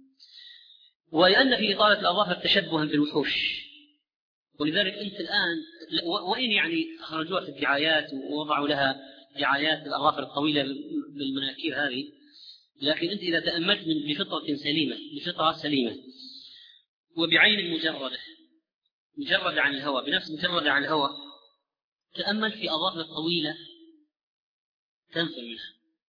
ولأن في إطالة الأظافر تشبها بالوحوش، ولذلك أنت الآن وإن يعني أخرجوها في الدعايات ووضعوا لها دعايات الأظافر الطويلة بالمناكير هذه، لكن أنت إذا تأملت بفطرة سليمة بفطرة سليمة وبعين مجردة مجردة عن الهواء بنفس مجردة عن الهواء، تأمل في أظافر طويلة تنفر منها،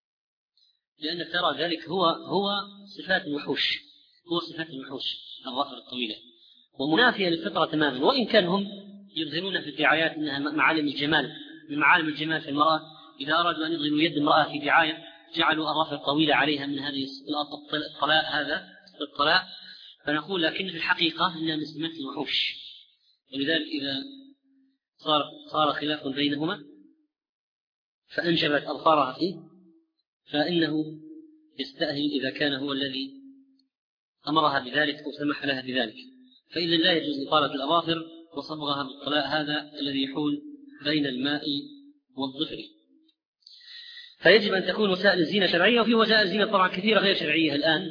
لأنك ترى ذلك هو هو صفات الوحوش هو صفات الوحوش الأظافر الطويلة، ومنافية للفطرة تماما. وإن كان هم يظهرون في الدعايات أنها معالم الجمال من معالم الجمال في المرأة، إذا أرادوا أن يظهروا يد المرأة في دعاية جعلوا أظافر طويلة عليها من هذه الطلاء هذا الطلاء، فنقول لكن في الحقيقة أنها من سمات الوحوش. ولذلك إذا صار صار خلاف بينهما فأنجبت أظفارها فيه فإنه يستأهل إذا كان هو الذي أمرها بذلك أو سمح لها بذلك، فإذا لا يجوز إطالة الأظافر وصبغها بالطلاء هذا الذي يحول بين الماء والظفر. فيجب أن تكون وسائل الزينة شرعية، وفي وسائل الزينة طبعا كثيرة غير شرعية الآن،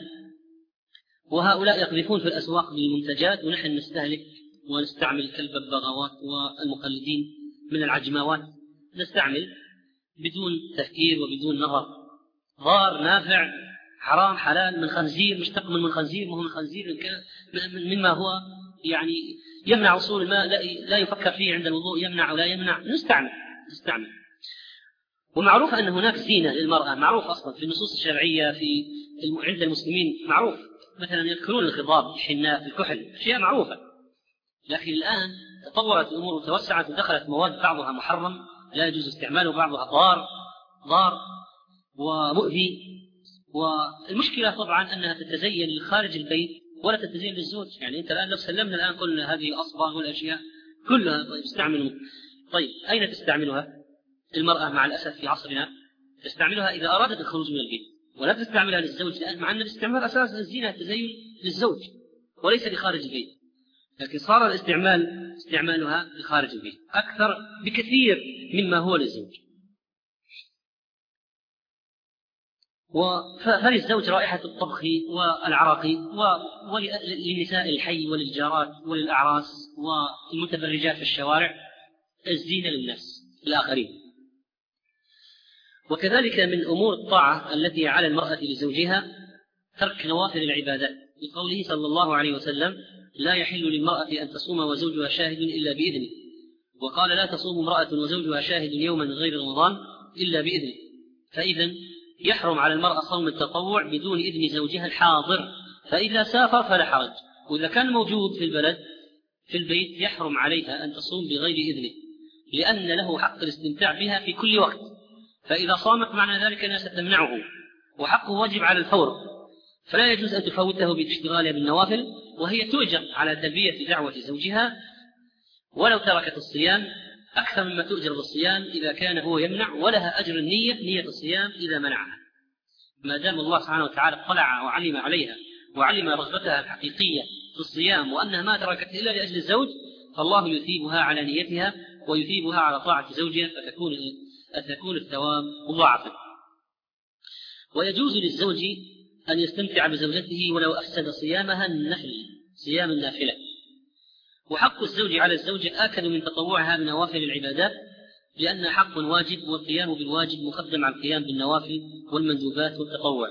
وهؤلاء يقذفون في الأسواق بالمنتجات، ونحن نستهلك ونستعمل كالببغاوات والمقلدين من العجماوات، نستعمل بدون تفكير وبدون نظر، ضار نافع حرام حلال، من خنزير مشتق من خنزير وهو من خنزير مما هو يعني يمنع وصول الماء، لا يفكر فيه عند الوضوء، يمنع ولا يمنع، نستعمل نستعمل ومعروف أن هناك زينة للمرأة، معروف أصلا في النصوص الشرعية في عند المسلمين، معروف مثلا يذكرون الخضاب، الحناء، الكحل، أشياء معروفة. لكن الآن تطورت الأمور وتوسعت ودخلت مواد بعضها محرم لا يجوز استعماله، بعضها ضار ضار ومؤذي. والمشكلة طبعا أنها تتزين لخارج البيت ولا تتزين للزوج. يعني أنت الآن لو سلمنا الآن قلنا هذه الأصباغ والأشياء كلها طيب استعملوا، طيب أين تستعملها المرأة؟ مع الأسف في عصرنا تستعملها إذا أرادت الخروج من البيت، ولا تستعملها للزوج، لأن مع أن الاستعمال أساسا الزينة التزين للزوج وليس لخارج البيت. لكن صار الاستعمال استعمالها لخارج البيت أكثر بكثير مما هو للزوج. فللزوج رائحة الطبخ والعرق، وللنساء الحي وللجارات وللأعراس والمتبرجات في الشوارع الزينة للناس الآخرين. وكذلك من أمور الطاعة التي على المرأة لزوجها ترك نوافل العبادات، لقوله صلى الله عليه وسلم: لا يحل للمرأة أن تصوم وزوجها شاهد إلا بإذنه. وقال: لا تصوم امرأة وزوجها شاهد يوما غير رمضان إلا بإذنه. فإذا يحرم على المرأة صوم التطوع بدون إذن زوجها الحاضر، فإذا سافر فلا حرج، وإذا كان موجود في البلد في البيت يحرم عليها أن تصوم بغير إذنه، لأن له حق الاستمتاع بها في كل وقت. فإذا صامت معنى ذلك أنها ستمنعه، وحقه واجب على الفور، فلا يجوز أن تفوته باشتغالها بالنوافل، وهي تؤجر على تلبية دعوة زوجها ولو تركت الصيام أكثر مما تؤجر بالصيام إذا كان هو يمنع، ولها أجر النية، نية الصيام إذا منعها، ما دام الله سبحانه وتعالى اطلع وعلم عليها وعلم رغبتها الحقيقية في الصيام وأنها ما تركت إلا لأجل الزوج، فالله يثيبها على نيتها ويثيبها على طاعة زوجها، فتكون فتكون الثواب مضاعفا. ويجوز للزوج أن يستمتع بزوجته ولو أفسد صيامها النفل، صيام النافلة. وحق الزوج على الزوجة آكد من تطوعها بنوافل العبادات، لأن حق واجب، والقيام بالواجب مقدم على القيام بالنوافل والمندوبات والتطوع.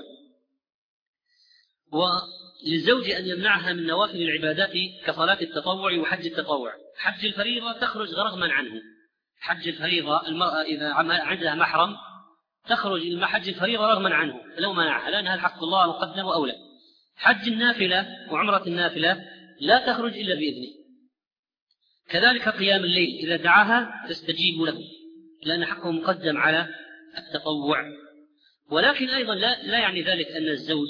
وللزوج أن يمنعها من نوافل العبادات كصلاة التطوع وحج التطوع. حج الفريضة تخرج رغما عنه، حج الفريضة المرأة إذا عندها محرم تخرج إلى حج الفريضة رغما عنه لو منعها، لأنها الحق الله مقدم وأولى. حج النافلة وعمرة النافلة لا تخرج إلا بإذنه. كذلك قيام الليل إذا دعاها تستجيب له، لأن حقه مقدم على التطوع. ولكن أيضا لا, لا يعني ذلك أن الزوج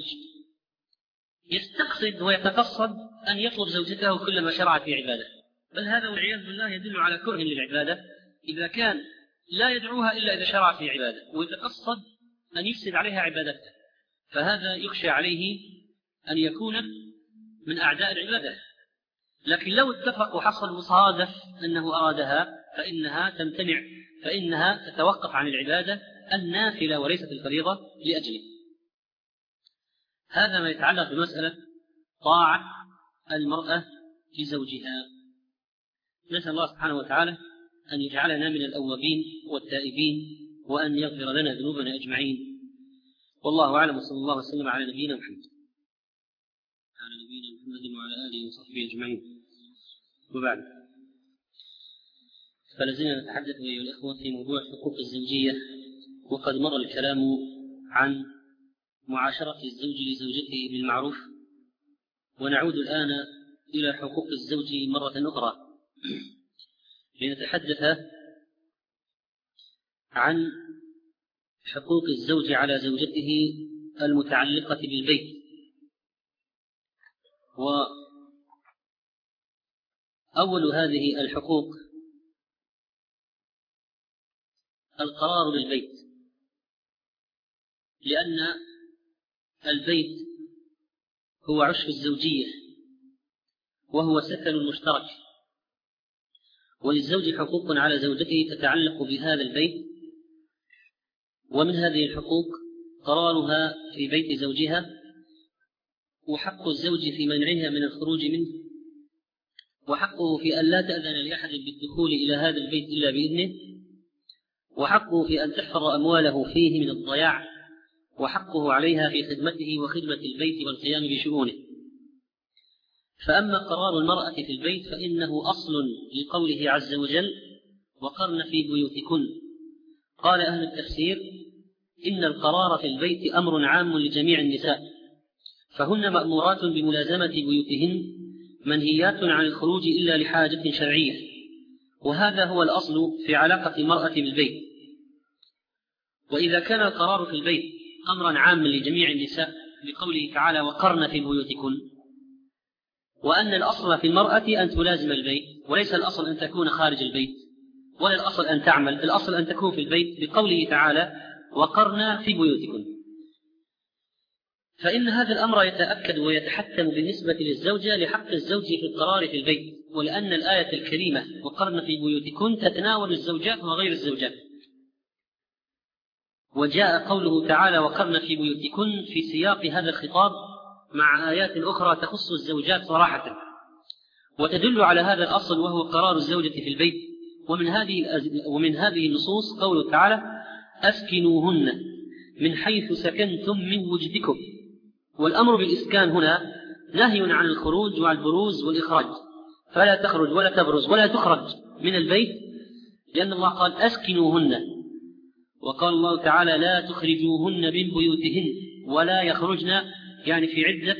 يستقصد ويتقصد أن يطلب زوجته كلما شرع في عبادة، بل هذا والعياذ بالله يدل على كره للعبادة إذا كان لا يدعوها إلا إذا شرع في عبادة، ويتقصد أن يفسد عليها عبادته، فهذا يخشى عليه أن يكون من أعداء العبادة. لكن لو اتفق وحصل وصادف أنه أرادها فإنها تمتنع، فإنها تتوقف عن العبادة النافلة وليست الفريضة لأجله. هذا ما يتعلق بمسألة طاعة المرأة لزوجها. نسأل الله سبحانه وتعالى أن يجعلنا من الأوابين والتائبين، وأن يغفر لنا ذنوبنا أجمعين. والله أعلم، وصلى الله وسلم على نبينا محمد على نبينا محمد وعلى آله وصحبه أجمعين. وبعد، فلازلنا نتحدث أيها الإخوة في موضوع حقوق الزوجية، وقد مر الكلام عن معاشرة الزوج لزوجته بالمعروف، ونعود الآن إلى حقوق الزوج مرة أخرى لنتحدث عن حقوق الزوج على زوجته المتعلقة بالبيت. وأول هذه الحقوق القرار بالبيت، لأن البيت هو عشب الزوجية وهو سكن مشترك، وللزوج حقوق على زوجته تتعلق بهذا البيت، ومن هذه الحقوق قرارها في بيت زوجها، وحق الزوج في منعها من الخروج منه، وحقه في أن لا تأذن لأحد بالدخول إلى هذا البيت إلا بإذنه، وحقه في أن تحفظ أمواله فيه من الضياع، وحقه عليها في خدمته وخدمة البيت والقيام بشؤونه. فأما قرار المرأة في البيت فإنه أصل لقوله عز وجل: وقرن في بيوتكن. قال أهل التفسير: إن القرار في البيت أمر عام لجميع النساء، فهن مأمورات بملازمة بيوتهن، منهيات عن الخروج إلا لحاجة شرعية، وهذا هو الأصل في علاقة المرأة بالبيت. وإذا كان القرار في البيت أمرا عاما لجميع النساء بقوله تعالى: وقرن في بيوتكن، وأن الأصل في المرأة أن تلازم البيت وليس الأصل أن تكون خارج البيت، ولا الأصل أن تعمل، الأصل أن تكون في البيت بقوله تعالى: وقرن في بيوتكن، فإن هذا الأمر يتأكد ويتحتم بالنسبة للزوجة لحق الزوج في القرار في البيت، ولأن الآية الكريمة وقرن في بيوتكن تتناول الزوجات وغير الزوجات. وجاء قوله تعالى: وقرن في بيوتكن في سياق هذا الخطاب مع آيات أخرى تخص الزوجات صراحة، وتدل على هذا الأصل وهو قرار الزوجة في البيت. ومن هذه ومن هذه النصوص قوله تعالى: أسكنوهن من حيث سكنتم من وجدكم. والأمر بالإسكان هنا نهي عن الخروج والبروز والإخراج، فلا تخرج ولا تبرز ولا تخرج من البيت، لأن الله قال: أسكنوهن. وقال الله تعالى: لا تخرجوهن من بيوتهن ولا يخرجن، يعني في عدة،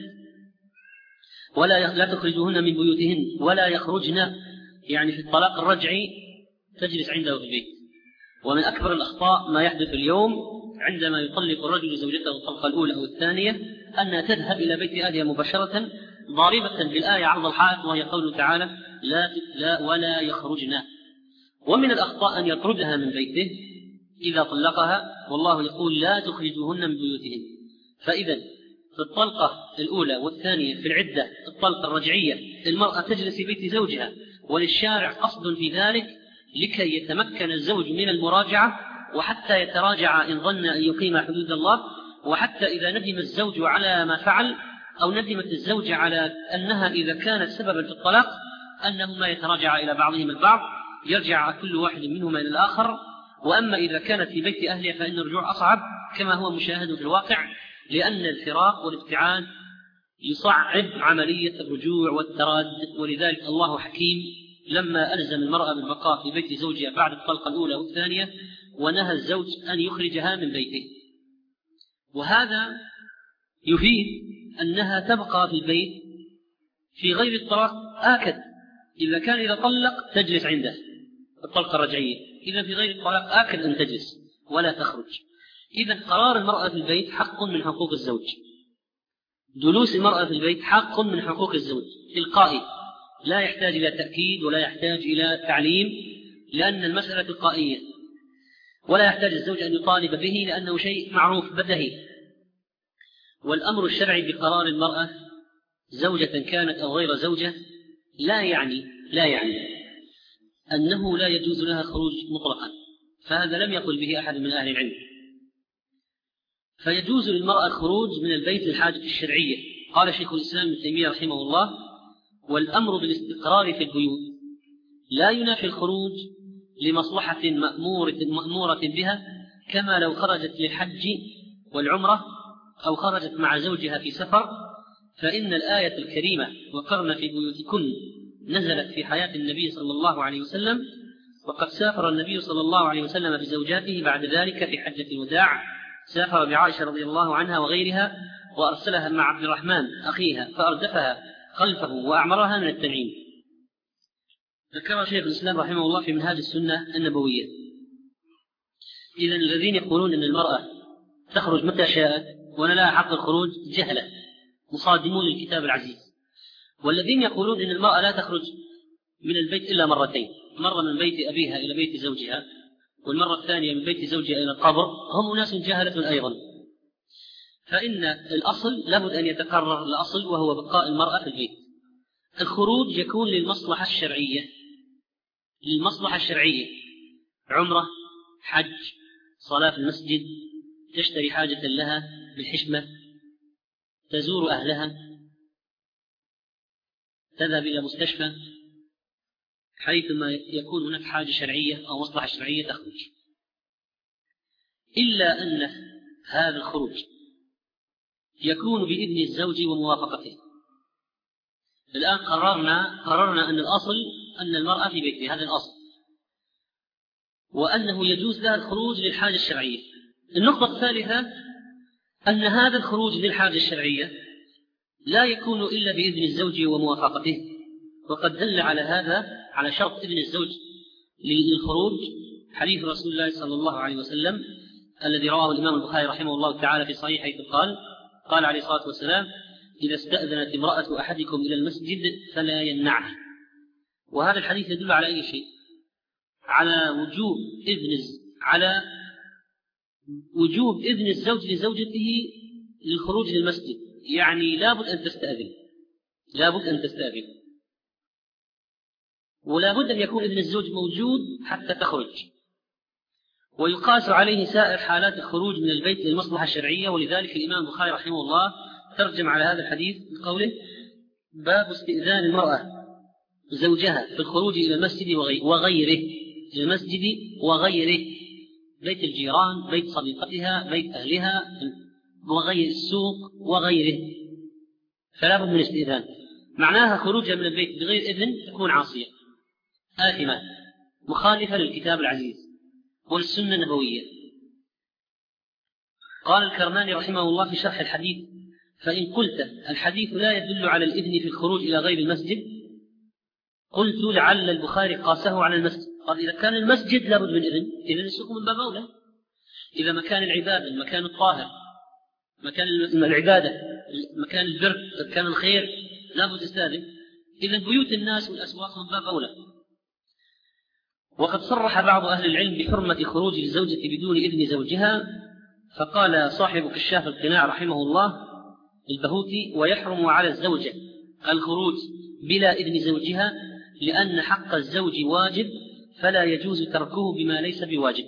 ولا لا تخرجوهن من بيوتهن ولا يخرجن، يعني في الطلاق الرجعي تجلس عنده في البيت. ومن أكبر الأخطاء ما يحدث اليوم عندما يطلق الرجل زوجته الطلقة الأولى أو الثانية أنها تذهب إلى بيت أهلها مباشرة ضاربة بالآية عرض الحائط، وهي قوله تعالى: لا, لا ولا يخرجن. ومن الأخطاء أن يطردها من بيته إذا طلقها، والله يقول: لا تخرجوهن من بيوتهن. فإذا في الطلقة الأولى والثانية في العدة الطلقة الرجعية المرأة تجلس في بيت زوجها، وللشارع قصد في ذلك لكي يتمكن الزوج من المراجعة، وحتى يتراجع إن ظن أن يقيم حدود الله، وحتى إذا ندم الزوج على ما فعل أو ندمت الزوجة على أنها إذا كانت سببا في الطلاق أنهما يتراجع إلى بعضهما البعض، يرجع كل واحد منهما إلى الآخر. وأما إذا كانت في بيت أهلها فإن الرجوع أصعب كما هو مشاهد في الواقع، لأن الفراق والابتعاد يصعب عملية الرجوع والتراد. ولذلك الله حكيم لما ألزم المرأة بالبقاء في بيت زوجها بعد الطلقة الأولى والثانية، ونهى الزوج أن يخرجها من بيته. وهذا يفيد أنها تبقى في البيت في غير الطلاق آكد. إذا كان إذا طلق تجلس عنده الطلقة الرجعية، إذا في غير الطلاق آكد أن تجلس ولا تخرج. إذا قرار المرأة في البيت حق من حقوق الزوج، جلوس المرأة في البيت حق من حقوق الزوج تلقائي، لا يحتاج إلى تأكيد ولا يحتاج إلى تعليم، لأن المسألة تلقائية، ولا يحتاج الزوج أن يطالب به لأنه شيء معروف بدهي. والأمر الشرعي بقرار المرأة زوجة كانت أو غير زوجة لا يعني لا يعني أنه لا يجوز لها خروج مطلقا، فهذا لم يقل به أحد من أهل العلم. فيجوز للمرأة الخروج من البيت للحاجة الشرعية. قال شيخ الإسلام ابن تيمية رحمه الله: والأمر بالاستقرار في البيوت لا ينافي الخروج لمصلحة مأمورة, مأمورة بها، كما لو خرجت للحج والعمرة أو خرجت مع زوجها في سفر، فإن الآية الكريمة وقرن في بيوتكن نزلت في حياة النبي صلى الله عليه وسلم، وقد سافر النبي صلى الله عليه وسلم بزوجاته بعد ذلك في حجة الوداع، سافر بعائشة رضي الله عنها وغيرها، وأرسلها مع عبد الرحمن أخيها فأردفها خلفه وأعمرها من التنعيم. ذكر شيخ الإسلام رحمه الله في منهاج السنة النبوية. إذن الذين يقولون أن المرأة تخرج متى شاءت ولا لها حق الخروج جهلة مصادمون للكتاب العزيز. والذين يقولون أن المرأة لا تخرج من البيت إلا مرتين، مرة من بيت أبيها إلى بيت زوجها، والمرة الثانية من بيت زوجها إلى القبر، هم ناس جهلة أيضا. فإن الأصل لابد أن يتقرر الأصل وهو بقاء المرأة في البيت. الخروج يكون للمصلحة الشرعية، للمصلحة الشرعية، عمرة، حج، صلاة في المسجد، تشتري حاجة لها بالحشمة، تزور أهلها، تذهب إلى مستشفى، حيثما يكون هناك حاجة شرعية أو مصلحة شرعية تخرج. إلا أن هذا الخروج يكون بإذن الزوج وموافقته. الآن قررنا قررنا أن الأصل أن المرأة في بيتها، هذا الأصل. وأنه يجوز لها الخروج للحاجة الشرعية. النقطة الثالثة أن هذا الخروج للحاجة الشرعية لا يكون إلا بإذن الزوج وموافقته، وقد دل على هذا على شرط إذن الزوج للخروج حديث رسول الله صلى الله عليه وسلم الذي رواه الإمام البخاري رحمه الله تعالى في صحيح، حيث قال قال عليه الصلاة والسلام: إذا استأذنت امرأة أحدكم إلى المسجد فلا يمنعه. وهذا الحديث يدل على أي شيء؟ على وجوب إذن على وجوب إذن الزوج لزوجته للخروج للمسجد، يعني لابد أن تستأذن، لابد أن تستأذن، ولا بد أن يكون إذن الزوج موجود حتى تخرج. ويقاس عليه سائر حالات الخروج من البيت للمصلحة الشرعية، ولذلك الإمام البخاري رحمه الله ترجم على هذا الحديث بقوله: باب استئذان المرأة زوجها في الخروج إلى المسجد وغيره، إلى المسجد وغيره، بيت الجيران، بيت صديقتها، بيت أهلها، وغير السوق وغيره، فلا بد من استئذان. معناها خروجها من البيت بغير إذن تكون عاصية آثمة مخالفة للكتاب العزيز والسنة النبوية. قال الكرماني رحمه الله في شرح الحديث: فإن قلت الحديث لا يدل على الإذن في الخروج إلى غير المسجد، قلت لعل البخاري قاسه على المسجد. قال: إذا كان المسجد لابد من إذن، إذن السوق من باب أولى. إذا مكان العبادة، المكان الطاهر، مكان العبادة، مكان البر، مكان الخير، لابد تستأذن. إذن بيوت الناس والأسواق من باب أولى. وقد صرح بعض أهل العلم بحرمة خروج الزوجة بدون إذن زوجها، فقال صاحب كشاف القناع رحمه الله البهوتي: ويحرم على الزوجة الخروج بلا إذن زوجها لأن حق الزوج واجب، فلا يجوز تركه بما ليس بواجب.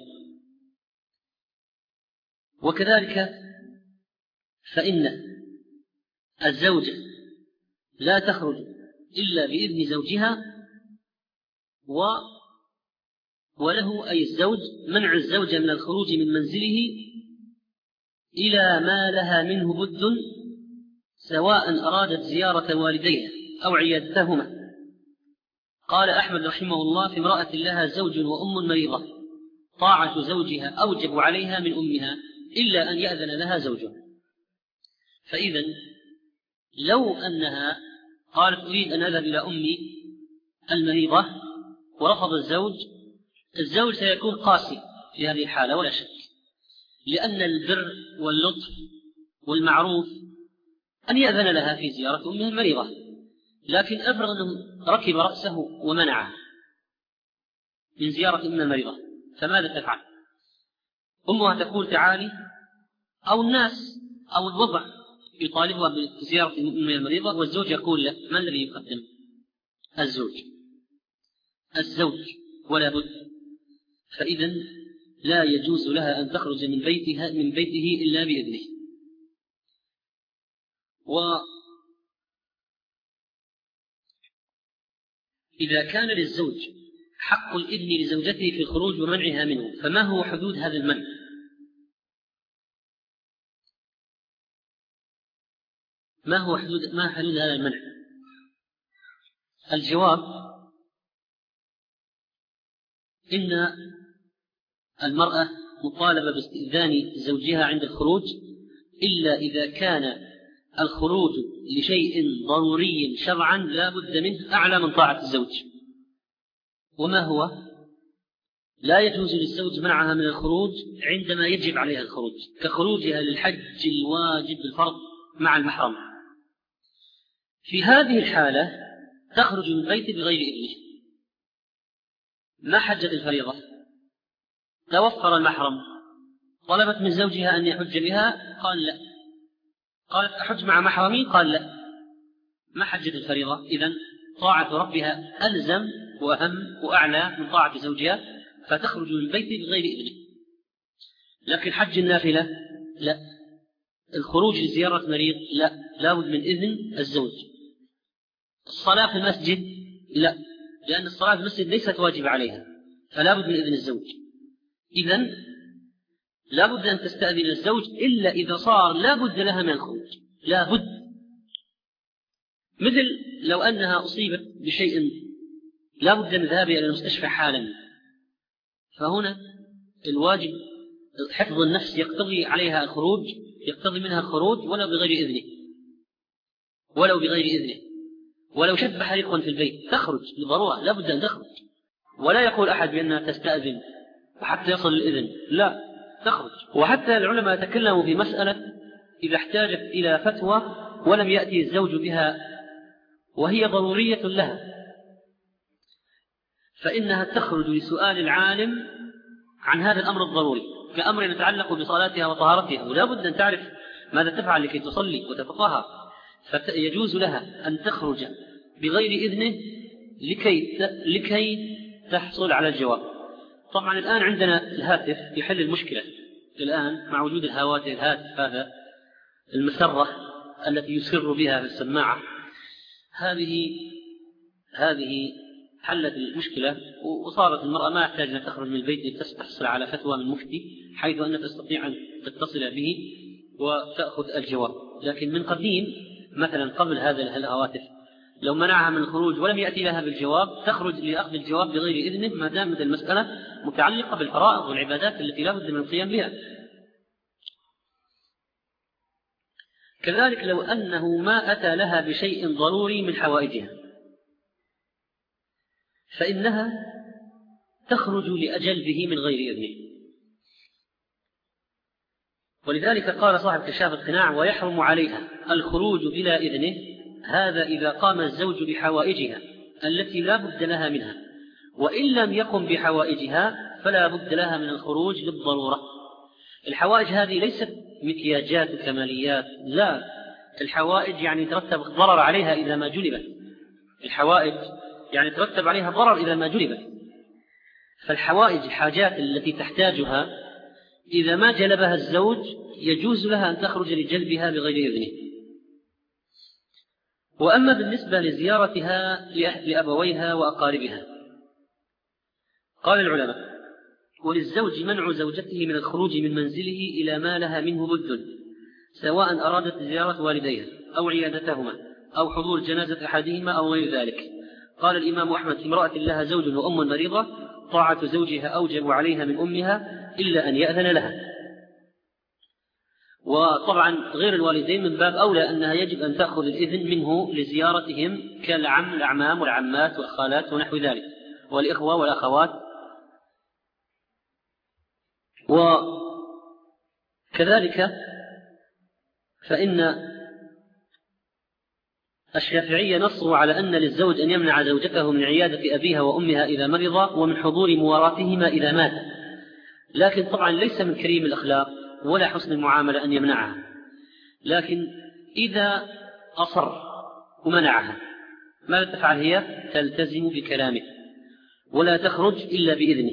وكذلك فإن الزوجة لا تخرج إلا بإذن زوجها، و وله أي الزوج منع الزوجة من الخروج من منزله إلى ما لها منه بد، سواء أرادت زيارة والديها أو عيادتهما. قال أحمد رحمه الله: في امرأة لها زوج وأم مريضة طاعة زوجها أوجب عليها من أمها إلا أن يأذن لها زوجها. فإذا لو أنها قالت: أريد أن أذهب إلى أمي المريضة، ورفض الزوج، الزوج سيكون قاسي في هذه الحالة ولا شك، لأن البر واللطف والمعروف أن يأذن لها في زيارة أمها المريضة، لكن أفرض أنه ركب رأسه ومنعه من زيارة أمها المريضة، فماذا تفعل؟ أمها تقول: تعالي، أو الناس أو الوضع يطالبها بزيارة أمها المريضة، والزوج يقول لا. ما الذي يقدم؟ الزوج الزوج ولا بد. فإذا لا يجوز لها أن تخرج من بيتها من بيته إلا بإذنه. وإذا كان للزوج حق الإذن لزوجته في الخروج ومنعها منه، فما هو حدود هذا المنع؟ ما هو حدود ما حدود هذا المنع؟ الجواب: إن المرأة مطالبة باستئذان زوجها عند الخروج، إلا إذا كان الخروج لشيء ضروري شرعا لا بد منه أعلى من طاعة الزوج. وما هو؟ لا يجوز للزوج منعها من الخروج عندما يجب عليها الخروج، كخروجها للحج الواجب الفرض مع المحرم. في هذه الحالة تخرج من البيت بغير إذنه. ما حجت الفريضة، توفر المحرم، طلبت من زوجها أن يحج بها، قال لا. قالت: أحج مع محرمي، قال لا. ما حجت الفريضة. إذن طاعة ربها ألزم وأهم وأعلى من طاعة زوجها، فتخرج من البيت بغير إذنه. لكن حج النافلة لا، الخروج لزيارة مريض لا، لابد من إذن الزوج. الصلاة في المسجد لا، لأن الصلاة في المسجد ليست واجبة عليها، فلا بد من إذن الزوج. إذن لا بد أن تستأذن الزوج إلا إذا صار لا بد لها من الخروج، لا بد. مثل لو أنها أصيبت بشيء لا بد من ذهابها إلى المستشفى حالا، فهنا الواجب حفظ النفس يقتضي عليها الخروج، يقتضي منها الخروج ولو بغير إذنه، ولو بغير إذنه ولو شب حريق في البيت تخرج لضرورة، لا بد أن تخرج، ولا يقول أحد بأنها تستأذن وحتى يصل الإذن، لا تخرج. وحتى العلماء تكلموا في مسألة إذا احتاجت إلى فتوى ولم يأتي الزوج بها وهي ضرورية لها فإنها تخرج لسؤال العالم عن هذا الأمر الضروري، كأمر يتعلق بصلاتها وطهارتها، ولا بد أن تعرف ماذا تفعل لكي تصلي وتتطهر، فيجوز لها أن تخرج بغير إذنه لكي لكي تحصل على الجواب. طبعا الآن عندنا الهاتف يحل المشكلة، الآن مع وجود الهواتف الهاتف هذا المسرة التي يسر بها في السماعة، هذه هذه حلت المشكلة، وصارت المرأة ما يحتاج أن تخرج من البيت لتحصل على فتوى من مفتي، حيث أنها تستطيع أن تتصل به وتأخذ الجواب. لكن من قديم مثلا قبل هذا الهواتف لو منعها من الخروج ولم يأتي لها بالجواب تخرج لأخذ الجواب بغير إذنه، ما دامت المسألة متعلقة بالفرائض والعبادات التي لا بد من القيام بها. كذلك لو أنه ما أتى لها بشيء ضروري من حوائجها فإنها تخرج لأجلبه من غير إذنه. ولذلك قال صاحب كشاف القناع: ويحرم عليها الخروج بلا إذنه، هذا إذا قام الزوج بحوائجها التي لا بد لها منها، وإن لم يقم بحوائجها فلا بد لها من الخروج للضرورة. الحوائج هذه ليست مكياجات وكماليات، لا، الحوائج يعني ترتب ضرر عليها إذا ما جلبت، الحوائج يعني ترتب عليها ضرر إذا ما جلبت. فالحوائج الحاجات التي تحتاجها إذا ما جلبها الزوج يجوز لها أن تخرج لجلبها بغير إذنه. وأما بالنسبة لزيارتها لأبويها وأقاربها، قال العلماء: وللزوج منع زوجته من الخروج من منزله إلى ما لها منه بد، سواء أرادت زيارة والديها أو عيادتهما أو حضور جنازة أحدهما أو غير ذلك. قال الإمام أحمد: امرأة لها زوج وأم مريضة طاعة زوجها أوجب عليها من أمها إلا أن يأذن لها. وطبعا غير الوالدين من باب أولى أنها يجب أن تأخذ الإذن منه لزيارتهم كالعم الأعمام والعمات والخالات ونحو ذلك، والإخوة والأخوات. وكذلك فإن الشافعية نصوا على أن للزوج أن يمنع زوجته من عيادة أبيها وأمها إذا مرض ومن حضور مواراتهما إذا مات، لكن طبعا ليس من كريم الأخلاق ولا حسن المعاملة أن يمنعها، لكن إذا أصر ومنعها ماذا تفعل هي؟ تلتزم بكلامه ولا تخرج إلا بإذنه،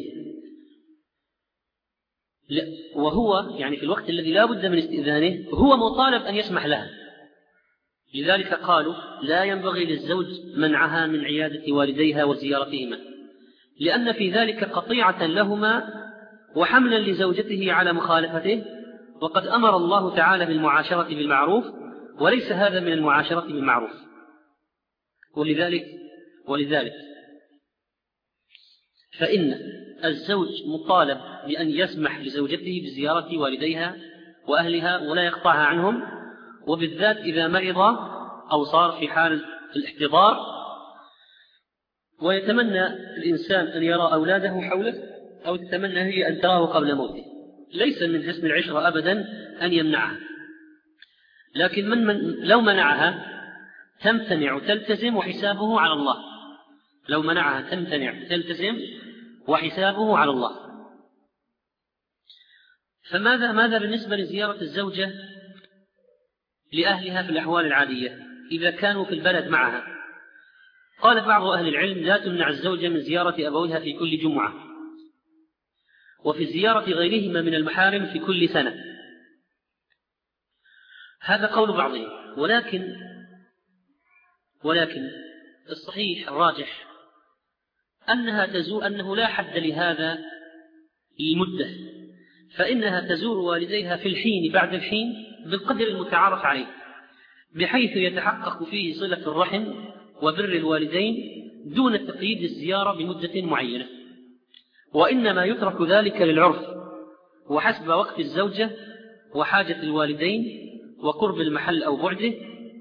وهو يعني في الوقت الذي لا بد من استئذانه هو مطالب أن يسمح لها. لذلك قالوا: لا ينبغي للزوج منعها من عيادة والديها وزيارتهما، لأن في ذلك قطيعة لهما وحملا لزوجته على مخالفته، وقد أمر الله تعالى بالمعاشرة بالمعروف، وليس هذا من المعاشرة بالمعروف. ولذلك ولذلك فإن الزوج مطالب بأن يسمح لزوجته بزيارة والديها وأهلها ولا يقطعها عنهم، وبالذات إذا مرض أو صار في حال الاحتضار، ويتمنى الإنسان أن يرى أولاده حوله أو تتمنى هي أن تراه قبل موته. ليس من حسن العشرة أبدا أن يمنعها، لكن من من لو منعها تمتنع تلتزم وحسابه على الله، لو منعها تمتنع تلتزم وحسابه على الله. فماذا ماذا بالنسبة لزيارة الزوجة لأهلها في الأحوال العادية إذا كانوا في البلد معها؟ قال بعض أهل العلم: لا تمنع الزوجة من زيارة أبويها في كل جمعة، وفي زيارة غيرهما من المحارم في كل سنة. هذا قول بعضهم، ولكن ولكن الصحيح الراجح أنها تزور أنه لا حد لهذا المدة، فإنها تزور والديها في الحين بعد الحين بالقدر المتعارف عليه، بحيث يتحقق فيه صلة الرحم وبر الوالدين دون تقييد الزيارة بمدة معينة. وإنما يترك ذلك للعرف وحسب وقت الزوجة وحاجة الوالدين وقرب المحل أو بعده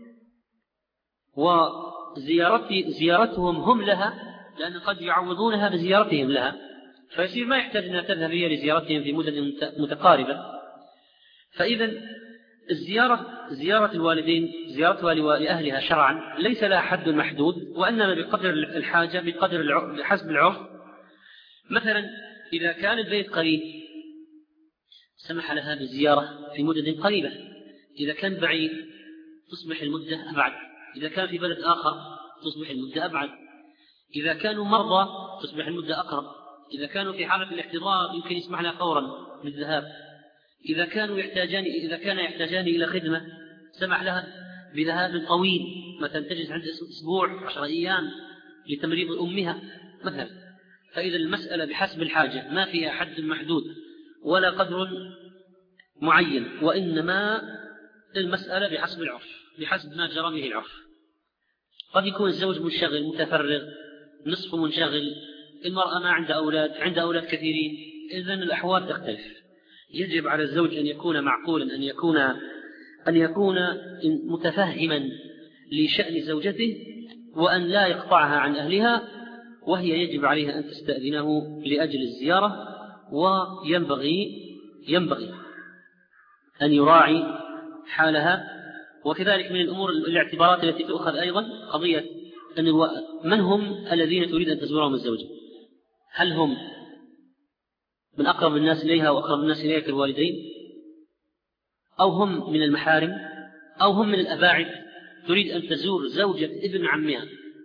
وزيارتهم هم لها، لأن قد يعوضونها بزيارتهم لها، فيصير ما يحتاج أن تذهب هي لزيارتهم في مدة متقاربة. فإذا الزيارة زيارة الوالدين زيارتها لأهلها شرعا ليس لها حد محدود، وإنما بقدر الحاجة بقدر بحسب العرف. مثلا إذا كان البيت قريب سمح لها بالزيارة في مدة قريبة، إذا كان بعيد تصبح المدة أبعد، إذا كان في بلد آخر تصبح المدة أبعد، إذا كانوا مرضى تصبح المدة أقرب، إذا كانوا في حالة الاحتضار يمكن يسمح لها فورا بالذهاب، إذا كانوا يحتاجان إذا كان يحتاجان إلى خدمة سمح لها بذهاب طويل، مثلا تجلس عند أسبوع عشر أيام لتمريض أمها مثلا. فإذا المسألة بحسب الحاجة ما فيها حد محدود ولا قدر معين، وإنما المسألة بحسب العرف بحسب ما جرى به العرف. قد يكون الزوج منشغل متفرغ، نصف منشغل، المرأة ما عندها أولاد، عندها أولاد كثيرين، إذن الأحوال تختلف. يجب على الزوج أن يكون معقولا، أن يكون أن يكون متفهما لشأن زوجته، وأن لا يقطعها عن أهلها، وهي يجب عليها أن تستأذنه لأجل الزيارة، وينبغي ينبغي أن يراعي حالها. وكذلك من الأمور الاعتبارات التي تؤخذ أيضا قضية أن الو... من هم الذين تريد أن تزورهم الزوجة؟ هل هم من أقرب الناس إليها وأقرب الناس إليها كالوالدين، أو هم من المحارم، أو هم من الأباعد تريد أن تزور زوجة ابن عمها؟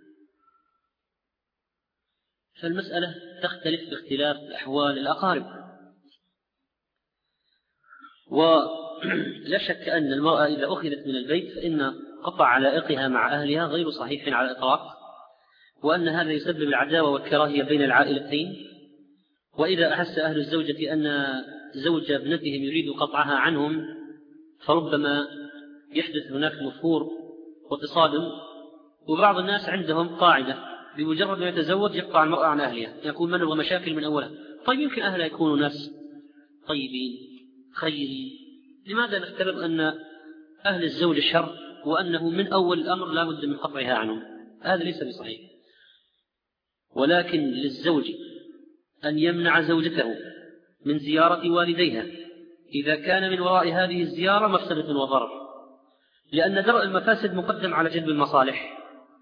فالمسألة تختلف باختلاف أحوال الأقارب. ولا شك أن المرأة إذا أخذت من البيت فإن قطع علاقها مع أهلها غير صحيح على الإطلاق، وأن هذا يسبب العداوة والكراهية بين العائلتين. وإذا أحس أهل الزوجة أن زوج ابنتهم يريد قطعها عنهم فربما يحدث هناك نفور وتصادم. وبعض الناس عندهم قاعدة بمجرد ما يتزوج يقطع المرأة عن أهلها، يكون منه مشاكل من أولها. طيب يمكن أهلها يكونوا ناس طيبين خيرين، لماذا نفترض أن أهل الزوج شر وأنه من أول الأمر لا بد من قطعها عنهم؟ هذا ليس بصحيح. ولكن للزوج أن يمنع زوجته من زيارة والديها إذا كان من وراء هذه الزيارة مفسدة وضرر، لأن درء المفاسد مقدم على جلب المصالح.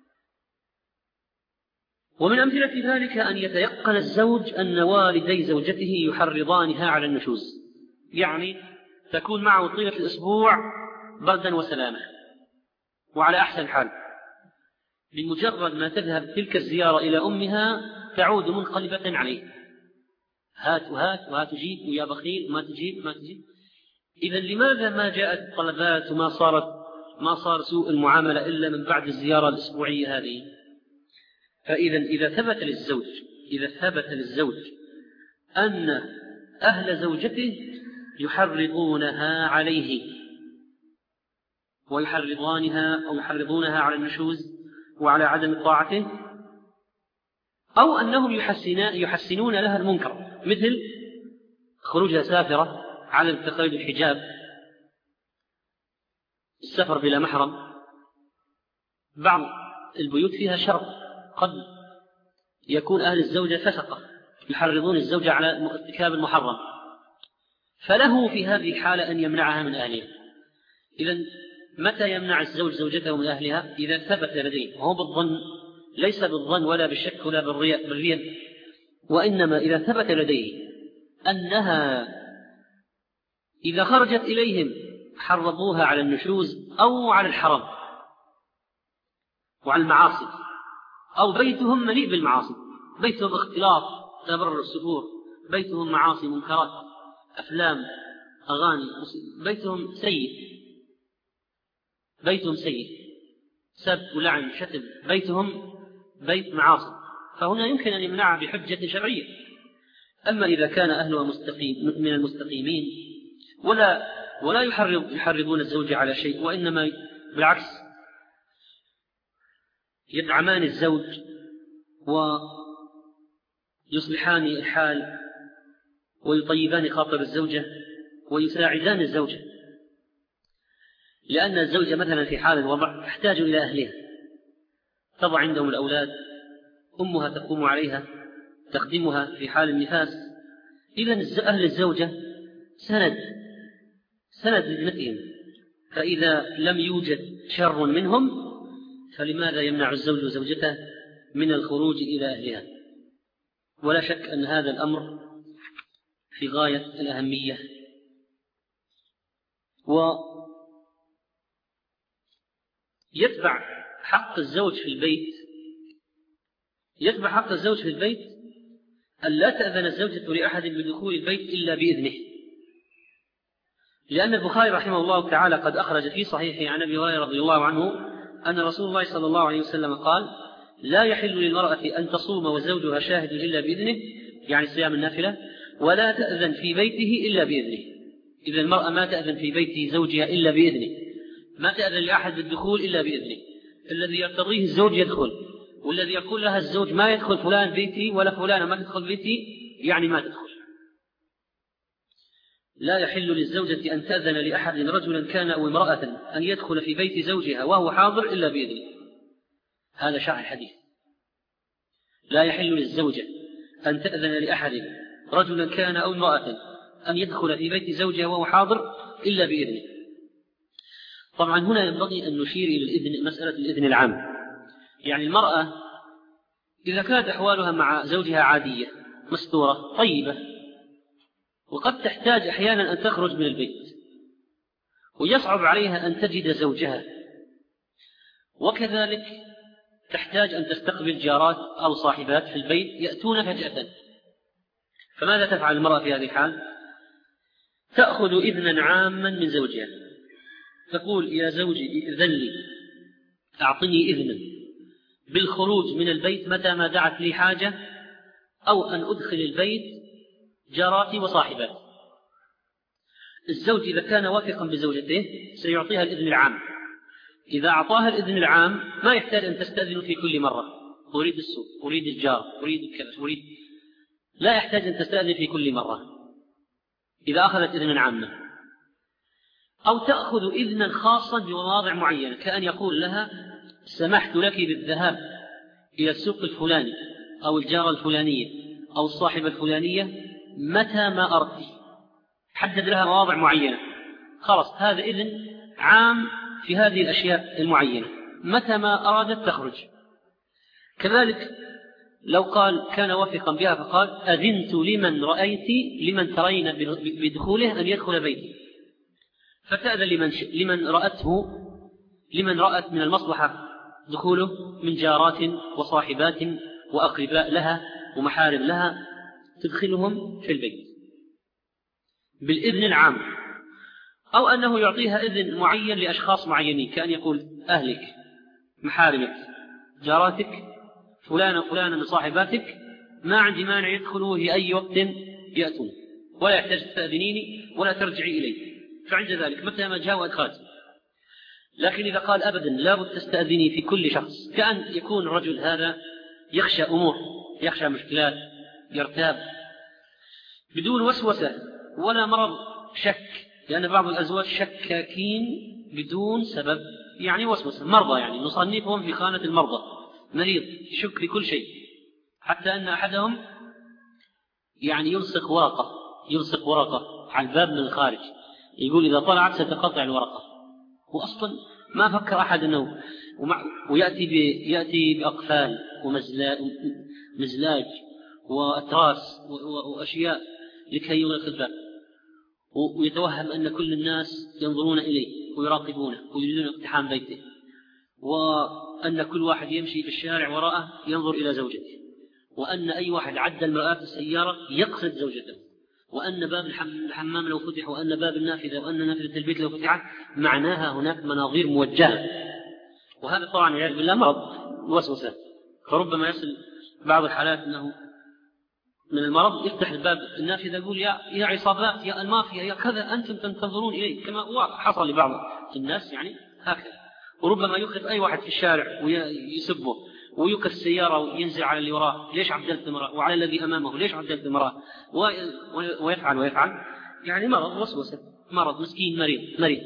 ومن أمثلة ذلك أن يتيقن الزوج أن والدي زوجته يحرضانها على النشوز، يعني تكون معه طيلة الأسبوع بردا وسلامة وعلى أحسن حال، بمجرد ما تذهب تلك الزيارة إلى أمها تعود منقلبة عليه، هات وهات وهات تجيب ويا بخيل ما تجيب ما تجيب. إذا لماذا ما جاءت الطلبات وما صارت ما صار سوء المعاملة إلا من بعد الزيارة الأسبوعية هذه؟ فإذا إذا ثبت للزوج إذا ثبت للزوج أن أهل زوجته يحرضونها عليه ويحرضانها أو يحرضونها على النشوز وعلى عدم طاعته، أو أنهم يحسنون لها المنكر مثل خروجها سافرة، عدم تقييد الحجاب، السفر بلا محرم. بعض البيوت فيها شر، قد يكون أهل الزوجة فسقة يحرضون الزوجة على ارتكاب المحرم، فله في هذه الحالة أن يمنعها من أهلها. إذن متى يمنع الزوج زوجته من أهلها؟ إذا ثبت لديه، وهو بالظن ليس بالظن ولا بالشك ولا بالرياء، وإنما إذا ثبت لديه أنها إذا خرجت إليهم حرضوها على النشوز أو على الحرام وعلى المعاصي، أو بيتهم مليء بالمعاصي، بيتهم اختلاط تبرر السفور، بيتهم معاصي منكرات أفلام أغاني، بيتهم سيء بيتهم سيء سب ولعن شتم، بيتهم بيت معاصي، فهنا يمكن أن يمنعها بحجة شرعية. أما إذا كان أهلها مستقيم من المستقيمين ولا ولا يحرض يحرضون الزوجة على شيء، وإنما بالعكس يدعمان الزوج يصلحان الحال ويطيبان خاطر الزوجة ويساعدان الزوجة، لأن الزوجة مثلا في حال الوضع تحتاج إلى أهلها، تضع عندهم الأولاد، أمها تقوم عليها تخدمها في حال النفاس. إذن أهل الزوجة سند سند لابنتهم، فإذا لم يوجد شر منهم فلماذا يمنع الزوج زوجته من الخروج إلى أهلها؟ ولا شك أن هذا الأمر في غاية الأهمية. ويتبع حق الزوج في البيت يتبع حق الزوج في البيت أن لا تأذن الزوجة لأحد بدخول البيت إلا بإذنه، لأن البخاري رحمه الله تعالى قد أخرج في صحيحه عن أبي هريرة رضي الله عنه أن رسول الله صلى الله عليه وسلم قال: لا يحل للمرأة أن تصوم وزوجها شاهد إلا بإذنه، يعني صيام النافلة، ولا تأذن في بيته إلا بإذنه. إذا المرأة ما تأذن في بيت زوجها إلا بإذنه، ما تأذن لأحد بالدخول إلا بإذنه. الذي يرتضيه الزوج يدخل، والذي يقول لها الزوج ما يدخل فلان بيتي ولا فلانة ما تدخل بيتي يعني ما تدخل. لا يحل للزوجة أن تأذن لأحد رجلا كان أو امرأة أن يدخل في بيت زوجها وهو حاضر إلا بإذنه. هذا شرع الحديث. لا يحل للزوجة أن تأذن لأحد رجلا كان أو امرأة أن يدخل في بيت زوجها وهو حاضر إلا بإذنه. طبعا هنا ينبغي أن نشير إلى الإذن، مسألة الإذن العام. يعني المرأة إذا كانت أحوالها مع زوجها عادية مستورة طيبة، وقد تحتاج أحيانا أن تخرج من البيت ويصعب عليها أن تجد زوجها، وكذلك تحتاج أن تستقبل جارات أو صاحبات في البيت يأتون فجأة، فماذا تفعل المرأة في هذه الحال؟ تأخذ إذنا عاما من زوجها، تقول: يا زوجي إذن لي، أعطني إذنا بالخروج من البيت متى ما دعت لي حاجة، أو أن أدخل البيت جاراتي وصاحباتي. الزوج إذا كان واثقا بزوجته سيعطيها الإذن العام. إذا أعطاها الإذن العام ما يحتاج أن تستأذن في كل مرة: أريد السوق، أريد الجار، أريد كذا، أريد، لا يحتاج أن تستأذن في كل مرة إذا أخذت إذنا عاما. أو تأخذ إذنا خاصا بمواضع معينة، كأن يقول لها: سمحت لك بالذهاب إلى السوق الفلاني أو الجارة الفلانية أو الصاحبة الفلانية متى ما أردت. حدد لها مواضع معينة، خلاص هذا إذن عام في هذه الأشياء المعينة، متى ما أرادت تخرج. كذلك لو قال كان واثقا بها فقال: أذنت لمن رأيت لمن ترين بدخوله أن يدخل بيتي، فتأذن لمن, لمن رأته لمن رأت من المصلحة دخوله من جارات وصاحبات وأقرباء لها ومحارم لها، تدخلهم في البيت بالإذن العام. أو أنه يعطيها إذن معين لأشخاص معينين، كأن يقول: أهلك، محارمك، جاراتك، فلان وفلان من صاحباتك ما عندي مانع يدخلوا في أي وقت يأتون، ولا يحتاج تستأذنيني ولا ترجعي إلي، فعند ذلك متى ما جاء وأدخلت. لكن إذا قال: أبدا لابد تستأذني في كل شخص، كأن يكون الرجل هذا يخشى أمور، يخشى مشكلات، يرتاب بدون وسوسة ولا مرض شك، لأن بعض الأزواج شكاكين بدون سبب، يعني وسوسة، مرضى، يعني نصنفهم في خانة المرضى، مريض يشك في كل شيء، حتى أن أحدهم يعني يلصق ورقة يلصق ورقة على الباب من الخارج، يقول إذا طلعت ستقطع الورقة، وأصلا ما فكر أحد أنه، ويأتي يأتي بأقفال ومزلاج وأتراس وأشياء لكي يغلق الباب، ويتوهم أن كل الناس ينظرون إليه ويراقبونه ويريدون اقتحام بيته، وأن كل واحد يمشي في الشارع وراءه ينظر إلى زوجته، وأن أي واحد عدى المرآة السيارة يقصد زوجته، وأن باب الحمام لو فتح، وأن باب النافذة، وأن نافذة البيت لو فتحت، معناها هناك مناظير موجهة. وهذا طبعا والعياذ بالله مرض وسوسة، فربما يصل بعض الحالات أنه من المرض يفتح الباب النافذة يقول: يا يا عصابات، يا المافيا، يا كذا، أنتم تنتظرون إليه، كما حصل لبعض الناس يعني هكذا. وربما يخرج أي واحد في الشارع ويسبه ويوقف السيارة وينزل على اللي وراه، ليش عدلت امرأة؟ وعلى الذي أمامه، ليش عدلت امرأة؟ ويفعل ويفعل، يعني مرض وسوسة، مرض، مسكين، مريض مريض.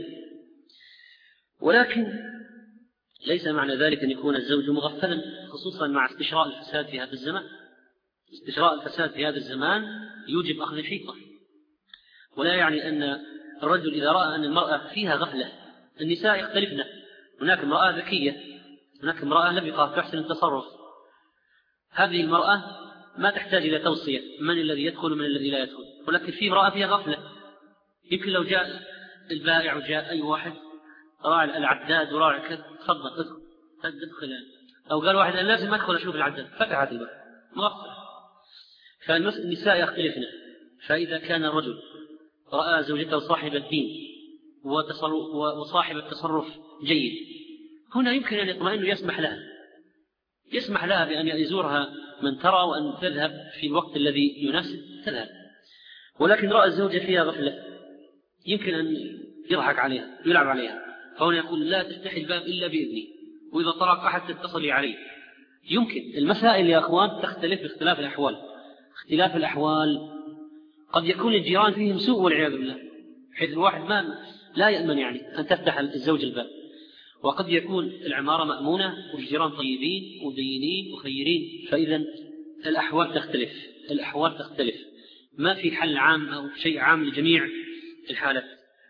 ولكن ليس معنى ذلك أن يكون الزوج مغفلا، خصوصا مع استشراء الفساد في هذا الزمان. استشراء الفساد في هذا الزمان يوجب أخذ الحيطة، ولا يعني أن الرجل إذا رأى أن المرأة فيها غفلة. النساء يختلفن، هناك امرأة ذكية، هناك امرأة لبقة تحسن التصرف، هذه المرأة ما تحتاج إلى توصية من الذي يدخل ومن الذي لا يدخل. ولكن في امرأة فيها غفلة، يمكن لو جاء البائع وجاء أي واحد راعي العداد وراعي كذا، تفضل ادخل تدخل، أو قال واحد أنا لازم أدخل أشوف العداد، فتحت الباب مغفل. فالنساء يختلفن، فإذا كان الرجل رأى زوجته صاحب الدين وصاحب التصرف جيد، هنا يمكن أن يطمئن يسمح لها يسمح لها بأن يزورها من ترى، وأن تذهب في الوقت الذي يناسب تذهب. ولكن رأى الزوجة فيها غفلة، يمكن أن يضحك عليها يلعب عليها، فهنا يقول لا تفتحي الباب إلا بإذني، وإذا طرق أحد تتصلي عليه. يمكن المسائل يا أخوان تختلف باختلاف الأحوال. اختلاف الأحوال قد يكون الجيران فيهم سوء والعياذ بالله، حيث الواحد ما لا يأمن يعني أن تفتح الزوج الباب، وقد يكون العمارة مأمونة والجيران طيبين ودينين وخيرين. فإذا الأحوال تختلف الأحوال تختلف ما في حل عام أو شيء عام لجميع الحالات.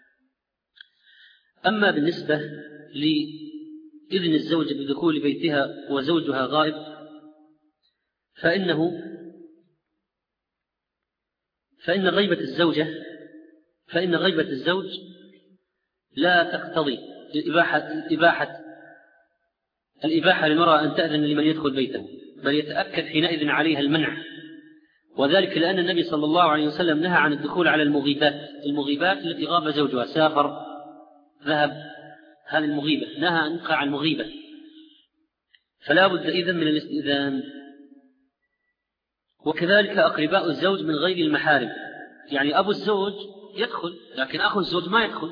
أما بالنسبة لإذن الزوجة بدخول بيتها وزوجها غائب، فإنه فإن غيبة الزوجة فإن غيبة الزوج لا تقتضي الإباحة, الإباحة, الإباحة للمرأة أن تأذن لمن يدخل بيته، بل يتأكد حينئذ عليها المنع. وذلك لأن النبي صلى الله عليه وسلم نهى عن الدخول على المغيبات المغيبات التي غاب زوجها، سافر، ذهب، هذه المغيبة، نهى أن يقع المغيبة، فلا بد إذن من الاستئذان. وكذلك أقرباء الزوج من غير المحارم، يعني أبو الزوج يدخل لكن أخو الزوج ما يدخل،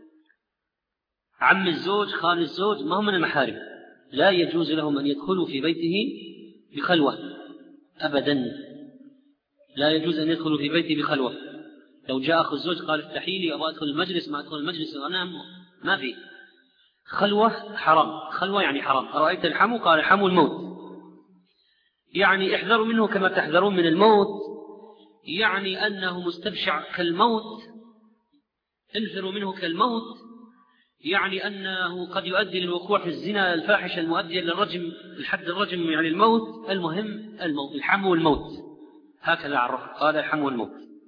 عم الزوج، خال الزوج، ما هم من المحارم، لا يجوز لهم أن يدخلوا في بيته بخلوة أبدا، لا يجوز أن يدخلوا في بيته بخلوة. لو جاء أخو الزوج قال افتحي لي أبغى أدخل المجلس، ما أدخل المجلس وأنام، ما في خلوة، حرام. خلوة يعني حرام. أرأيت الحمو؟ قال حمو الموت، يعني احذروا منه كما تحذرون من الموت، يعني أنه مستبشع كالموت، انفروا منه كالموت، يعني أنه قد يؤدي للوقوع في الزنا الفاحشة المؤدية للرجم، الحد الرجم يعني الموت. المهم الموت، الحمو الموت، هكذا عرف، قال الحمو الموت.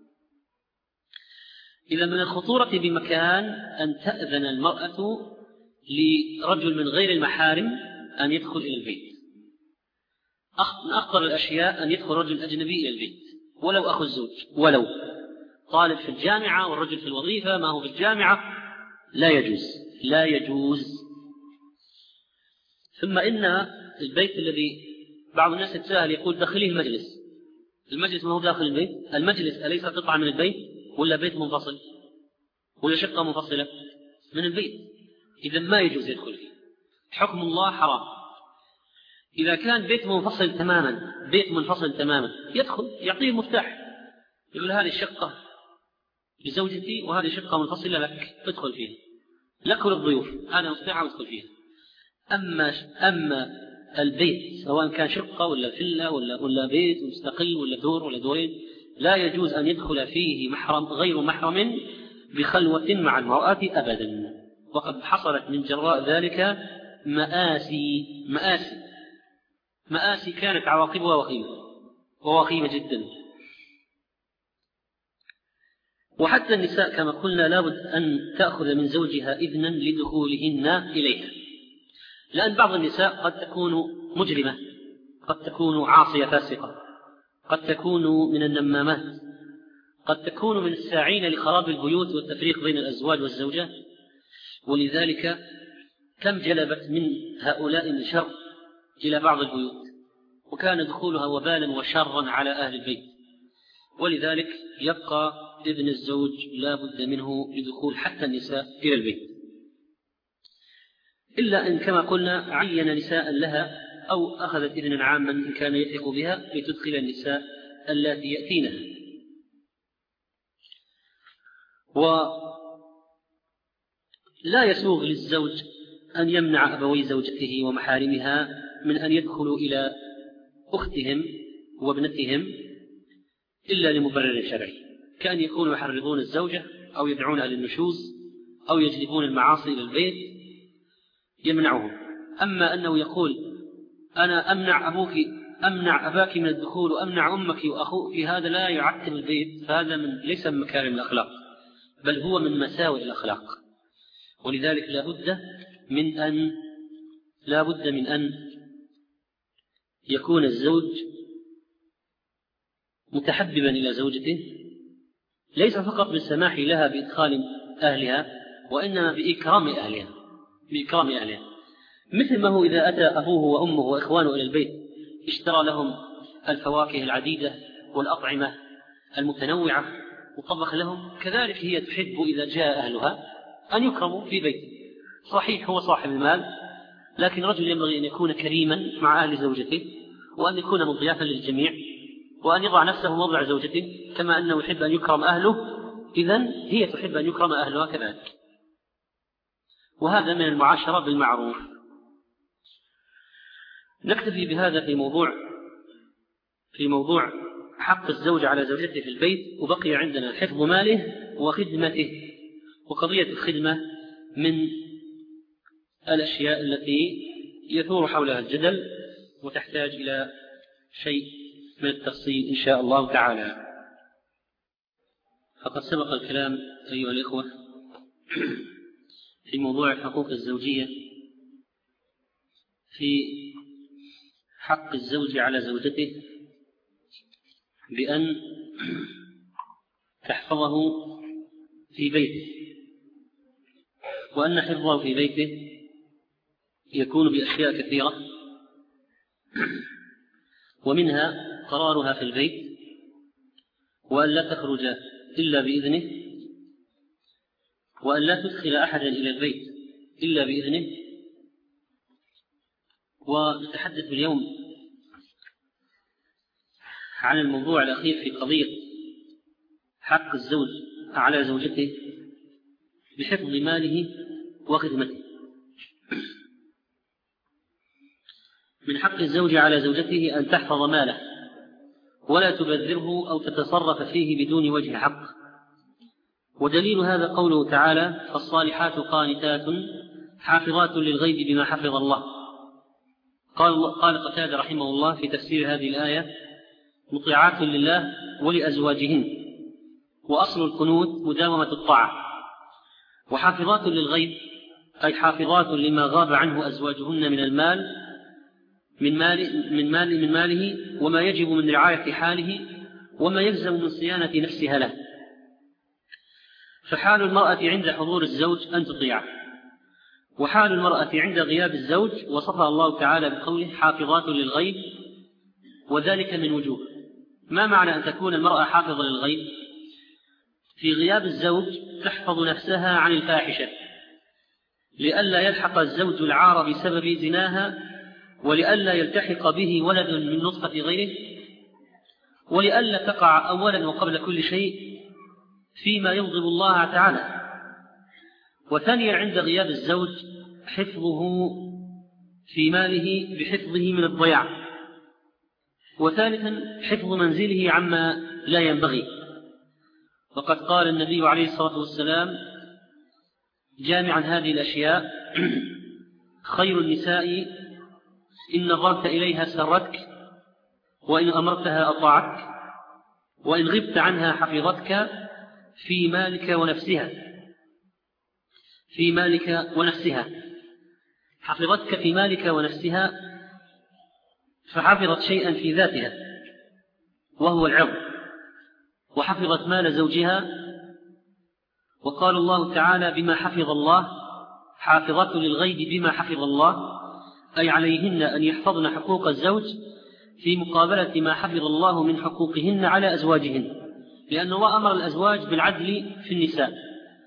إذا من الخطورة بمكان أن تأذن المرأة لرجل من غير المحارم أن يدخل إلى البيت. من أخطر الأشياء أن يدخل رجل أجنبي إلى البيت، ولو أخو الزوج، ولو طالب في الجامعة والرجل في الوظيفة، ما هو في الجامعة، لا يجوز لا يجوز. ثم إن البيت الذي بعض الناس يتساءل يقول دخليه المجلس، المجلس ما هو داخل البيت، المجلس أليس قطعة من البيت ولا بيت منفصل ولا شقة منفصلة من البيت؟ إذا ما يجوز يدخل فيه، حكم الله حرام. إذا كان بيت منفصل تماما، بيت منفصل تماما، يدخل يعطيه المفتاح، يقول هذه الشقة لزوجتي وهذه شقة منفصلة لك، ادخل فيها، لك وللضيوف، هذا مفتاح وادخل فيها. أما أما البيت سواء كان شقة ولا فيلا ولا ولا بيت مستقل ولا دور ولا دورين، لا يجوز أن يدخل فيه محرم غير محرم بخلوة مع المرأة أبدا. وقد حصلت من جراء ذلك مآسي مآسي مآسي كانت عواقبها وخيمة ووخيمة جدا. وحتى النساء كما قلنا لابد أن تأخذ من زوجها إذنا لدخولهن إليها، لأن بعض النساء قد تكون مجرمة، قد تكون عاصية فاسقة، قد تكون من النمامات، قد تكون من الساعين لخراب البيوت والتفريق بين الأزواج والزوجات. ولذلك كم جلبت من هؤلاء الشر إلى بعض البيوت، وكان دخولها وبالا وشرا على أهل البيت. ولذلك يبقى إذن الزوج لا بد منه لدخول حتى النساء إلى البيت، إلا أن كما قلنا عين نساء لها أو أخذت إذنا عاما إن كان يثق بها لتدخل النساء اللاتي يأتينها. ولا يسوغ للزوج أن يمنع أبوي زوجته ومحارمها من أن يدخلوا إلى أختهم وابنتهم إلا لمبرر شرعي، كأن يكونوا يحرضون الزوجة أو يدعونها للنشوز أو يجلبون المعاصي إلى البيت يمنعهم. أما أنه يقول أنا أمنع أبوك أمنع أباك من الدخول وأمنع أمك وأخوك، هذا لا يعتل البيت، فهذا من ليس من مكارم الأخلاق، بل هو من مساوئ الأخلاق. ولذلك لا بد من أن لا بد من أن يكون الزوج متحببا إلى زوجته، ليس فقط بالسماح لها بإدخال أهلها، وإنما بإكرام أهلها بإكرام أهلها مثل ما هو إذا أتى أبوه وأمه وإخوانه إلى البيت اشترى لهم الفواكه العديدة والأطعمة المتنوعة وطبخ لهم، كذلك هي تحب إذا جاء أهلها أن يكرموا في بيته. صحيح هو صاحب المال، لكن رجل ينبغي أن يكون كريما مع أهل زوجته، وأن يكون مضيافا للجميع، وأن يضع نفسه موضع زوجته كما أنه يحب أن يكرم أهله، إذن هي تحب أن يكرم أهلها كذلك. وهذا من المعاشرة بالمعروف. نكتفي بهذا في موضوع في موضوع حق الزوج على زوجته في البيت، وبقي عندنا حفظ ماله وخدمته. وقضية الخدمة من الأشياء التي يثور حولها الجدل وتحتاج إلى شيء من التفصيل إن شاء الله تعالى. فقد سبق الكلام أيها الإخوة في موضوع الحقوق الزوجية، في حق الزوج على زوجته بأن تحفظه في بيته، وأن حفظه في بيته يكون بأشياء كثيرة، ومنها قرارها في البيت، وأن لا تخرج إلا بإذنه، وأن لا تدخل أحدا إلى البيت إلا بإذنه. ونتحدث اليوم عن الموضوع الأخير في قضية حق الزوج على زوجته بحفظ ماله وخدمته. من حق الزوج على زوجته أن تحفظ ماله ولا تبذره أو تتصرف فيه بدون وجه حق. ودليل هذا قوله تعالى: فالصالحات قانتات حافظات للغيب بما حفظ الله. قال, قال قتادة رحمه الله في تفسير هذه الآية: مطيعات لله ولأزواجهن. وأصل القنوت مداومة الطاعة. وحافظات للغيب أي حافظات لما غاب عنه أزواجهن من المال من مال من مال من ماله، وما يجب من رعاية حاله، وما يلزم من صيانة نفسها له. فحال المرأة عند حضور الزوج أن تطيعه، وحال المرأة عند غياب الزوج وصفها الله تعالى بقوله: حافظات للغيب، وذلك من وجوه. ما معنى أن تكون المرأة حافظة للغيب؟ في غياب الزوج تحفظ نفسها عن الفاحشة، لئلا يلحق الزوج العار بسبب زناها، ولئلا يلتحق به ولد من نطفة غيره، ولئلا تقع أولا وقبل كل شيء فيما يغضب الله تعالى. وثانيا عند غياب الزوج حفظه في ماله بحفظه من الضياع. وثالثا حفظ منزله عما لا ينبغي. وقد قال النبي عليه الصلاة والسلام جامعا هذه الأشياء: خير النساء إن نظرت إليها سرتك، وإن أمرتها أطاعتك، وإن غبت عنها حفظتك في مالك ونفسها في مالك ونفسها حفظتك في مالك ونفسها فحفظت شيئا في ذاتها وهو العرض، وحفظت مال زوجها. وقال الله تعالى: بما حفظ الله حافظات للغيب بما حفظ الله، أي عليهن أن يحفظن حقوق الزوج في مقابلة ما حفظ الله من حقوقهن على أزواجهن، لأن الله أمر الأزواج بالعدل في النساء،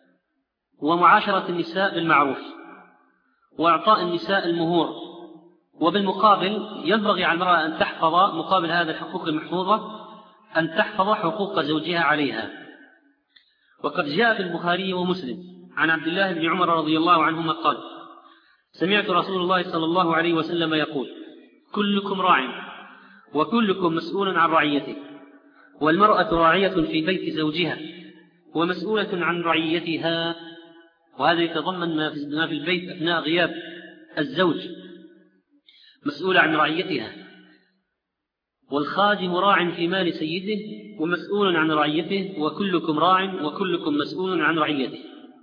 ومعاشرة النساء بالمعروف، وإعطاء النساء المهور، وبالمقابل ينبغي على المرأة أن تحفظ مقابل هذا الحقوق المحفوظة أن تحفظ حقوق زوجها عليها. وقد جاء في البخاري ومسلم عن عبد الله بن عمر رضي الله عنهما قال: سمعت رسول الله صلى الله عليه وسلم يقول: كلكم راع وكلكم مسؤول عن رعيته، والمرأة راعية في بيت زوجها ومسؤولة عن رعيتها. وهذا يتضمن ما في البيت أثناء غياب الزوج، مسؤولة عن رعيتها. والخادم راع في مال سيده ومسؤول عن رعيته، وكلكم راع وكلكم مسؤول عن رعيته.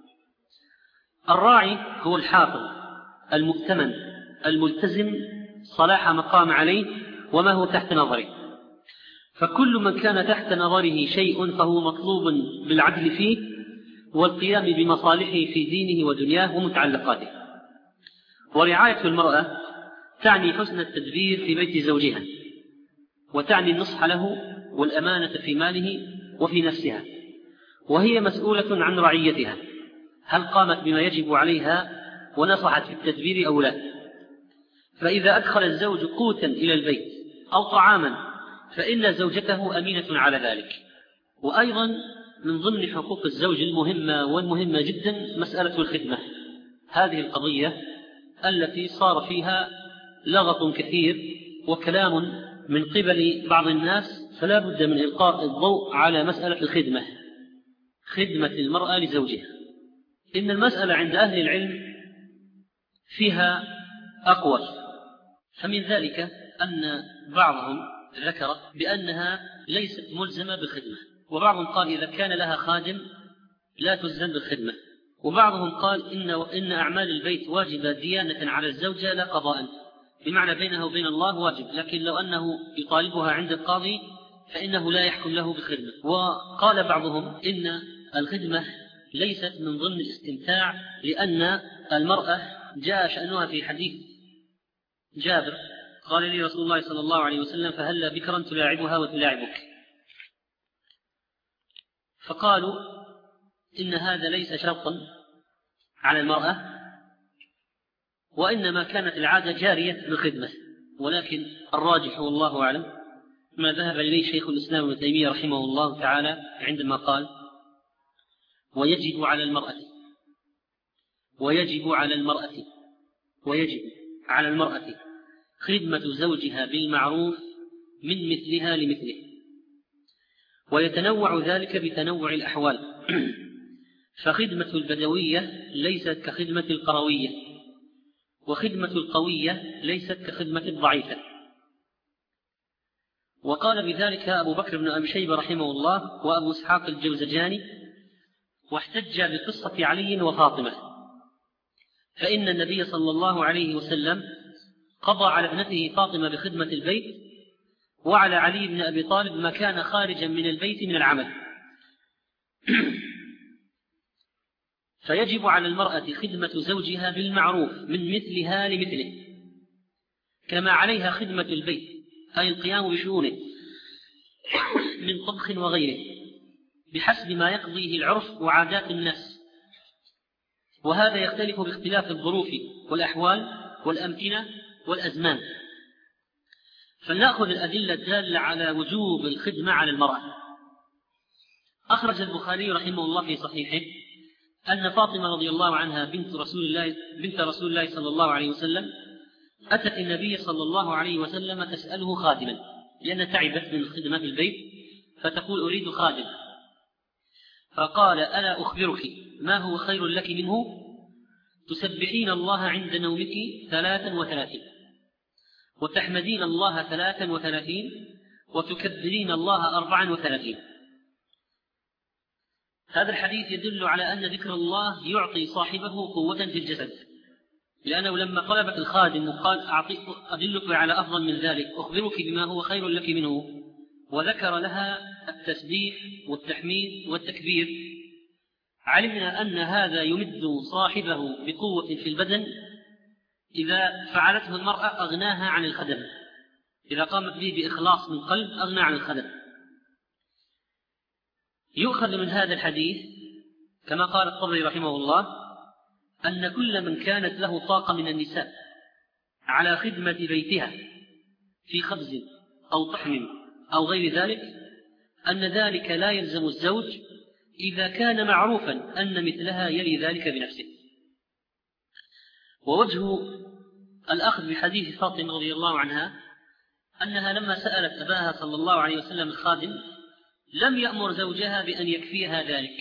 الراعي هو الحافظ المؤتمن الملتزم صلاح مقام عليه وما هو تحت نظره، فكل من كان تحت نظره شيء فهو مطلوب بالعدل فيه والقيام بمصالحه في دينه ودنياه ومتعلقاته. ورعاية المرأة تعني حسن التدبير في بيت زوجها، وتعني النصح له والأمانة في ماله وفي نفسها، وهي مسؤولة عن رعيتها هل قامت بما يجب عليها ونصحت في التدبير أو لا. فإذا أدخل الزوج قوتا إلى البيت أو طعاما فإن زوجته أمينة على ذلك. وأيضا من ضمن حقوق الزوج المهمة والمهمة جدا مسألة الخدمة، هذه القضية التي صار فيها لغط كثير وكلام من قبل بعض الناس، فلا بد من إلقاء الضوء على مسألة الخدمة، خدمة المرأة لزوجها. إن المسألة عند أهل العلم فيها أقوال، فمن ذلك أن بعضهم ذكر بأنها ليست ملزمة بالخدمة، وبعضهم قال إذا كان لها خادم لا تلزم بالخدمة، وبعضهم قال إن, إن أعمال البيت واجبة ديانة على الزوجة لا قضاء، بمعنى بينها وبين الله واجب، لكن لو أنه يطالبها عند القاضي فإنه لا يحكم له بالخدمة. وقال بعضهم إن الخدمة ليست من ضمن الاستمتاع، لأن المرأة جاء شأنها في حديث جابر قال لي رسول الله صلى الله عليه وسلم: فهلا بكرا تلاعبها وتلاعبك. فقالوا إن هذا ليس شرطا على المرأة، وإنما كانت العادة جارية بالخدمة، ولكن الراجح والله أعلم ما ذهب إليه شيخ الإسلام ابن تيمية رحمه الله تعالى عندما قال: ويجب على المرأة ويجب على المرأة ويجب على المرأة خدمة زوجها بالمعروف من مثلها لمثله، ويتنوع ذلك بتنوع الأحوال، فخدمة البدوية ليست كخدمة القروية، وخدمة القوية ليست كخدمة الضعيفة. وقال بذلك أبو بكر بن أبي شيبة رحمه الله وأبو إسحاق الجوزجاني، واحتج بقصة علي وفاطمة، فإن النبي صلى الله عليه وسلم قضى على ابنته فاطمة بخدمة البيت، وعلى علي بن أبي طالب ما كان خارجا من البيت من العمل. فيجب على المرأة خدمة زوجها بالمعروف من مثلها لمثله، كما عليها خدمة البيت أي القيام بشؤونه من طبخ وغيره بحسب ما يقضيه العرف وعادات الناس، وهذا يختلف باختلاف الظروف والأحوال والأمكنة والأزمان. فلنأخذ الأدلة الدالة على وجوب الخدمة على المرأة. أخرج البخاري رحمه الله في صحيحه أن فاطمة رضي الله عنها بنت رسول الله, بنت رسول الله صلى الله عليه وسلم أتت النبي صلى الله عليه وسلم تسأله خادما، لأن تعبت من الخدمة في البيت فتقول أريد خادم. فقال: ألا أخبرك ما هو خير لك منه؟ تسبحين الله عند نومك ثلاثا وثلاثين، وتحمدين الله ثلاثا وثلاثين، وتكبرين الله أربعا وثلاثين. هذا الحديث يدل على أن ذكر الله يعطي صاحبه قوة في الجسد، لأنه لما طلبت الخادم وقال: أدلك على أفضل من ذلك، أخبرك بما هو خير لك منه، وذكر لها التسبيح والتحميد والتكبير، علمنا أن هذا يمد صاحبه بقوة في البدن إذا فعلته المرأة أغناها عن الخدم، إذا قامت به بإخلاص من قلب أغنى عن الخدم. يؤخذ من هذا الحديث كما قال الطبري رحمه الله أن كل من كانت له طاقة من النساء على خدمة بيتها في خبز أو طحن أو غير ذلك أن ذلك لا يلزم الزوج إذا كان معروفا أن مثلها يلي ذلك بنفسه. ووجه الأخذ بحديث فاطمة رضي الله عنها أنها لما سألت أباها صلى الله عليه وسلم الخادم لم يأمر زوجها بأن يكفيها ذلك،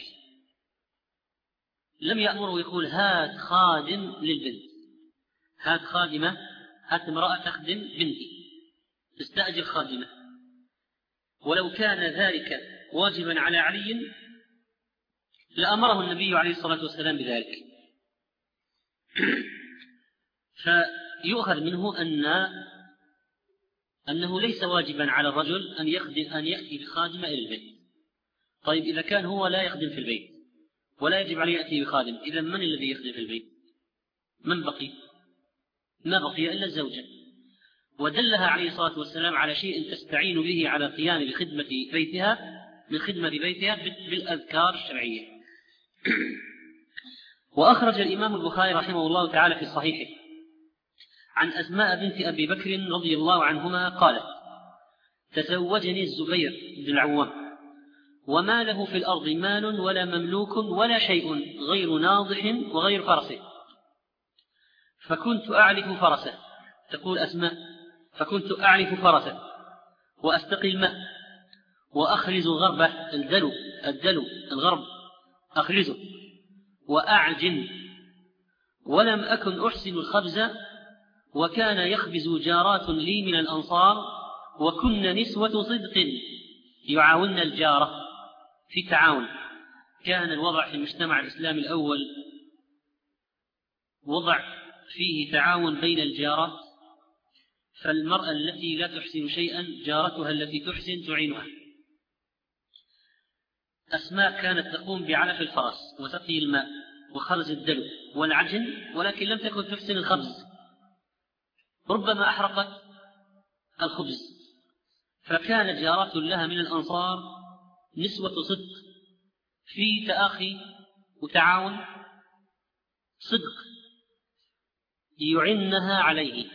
لم يأمره يقول هات خادم للبنت، هات خادمة، هات امرأة تخدم بنتي، تستأجر خادمة. ولو كان ذلك واجبا على علي لأمره النبي عليه الصلاة والسلام بذلك. فيؤخذ منه أن أنه ليس واجبا على الرجل أن يخدم أن يأتي بخادمة إلى البيت. طيب إذا كان هو لا يخدم في البيت ولا يجب عليه يأتي بخادم، إذا من الذي يخدم في البيت؟ من بقي؟ ما بقي إلا الزوجة. ودلها عليه الصلاة والسلام على شيء تستعين به على القيام بخدمة بيتها من خدمة بيتها بالأذكار الشرعية. وأخرج الإمام البخاري رحمه الله تعالى في صحيحه عن أسماء بنت أبي بكر رضي الله عنهما قالت: تزوجني الزبير بن العوام وما له في الأرض مال ولا مملوك ولا شيء غير ناضح وغير فرسه، فكنت أعلف فرسه. تقول أسماء: فكنت أعلف فرسه وأستقي الماء وأخرز غربه، الدلو الدلو الغرب أخرزه وأعجن، ولم أكن أحسن الخبز، وكان يخبز جارات لي من الأنصار، وكن نسوة صدق يعاون الجارة في تعاون. كان الوضع في المجتمع الإسلامي الأول وضع فيه تعاون بين الجارات، فالمرأة التي لا تحسن شيئا جارتها التي تحسن تعينها. أسماء كانت تقوم بعلف الفرس وتقي الماء وخرز الدلو والعجن، ولكن لم تكن تحسن الخبز، ربما أحرقت الخبز. فكان جارات لها من الأنصار نسوة صدق في تآخي وتعاون، صدق يعنها عليه.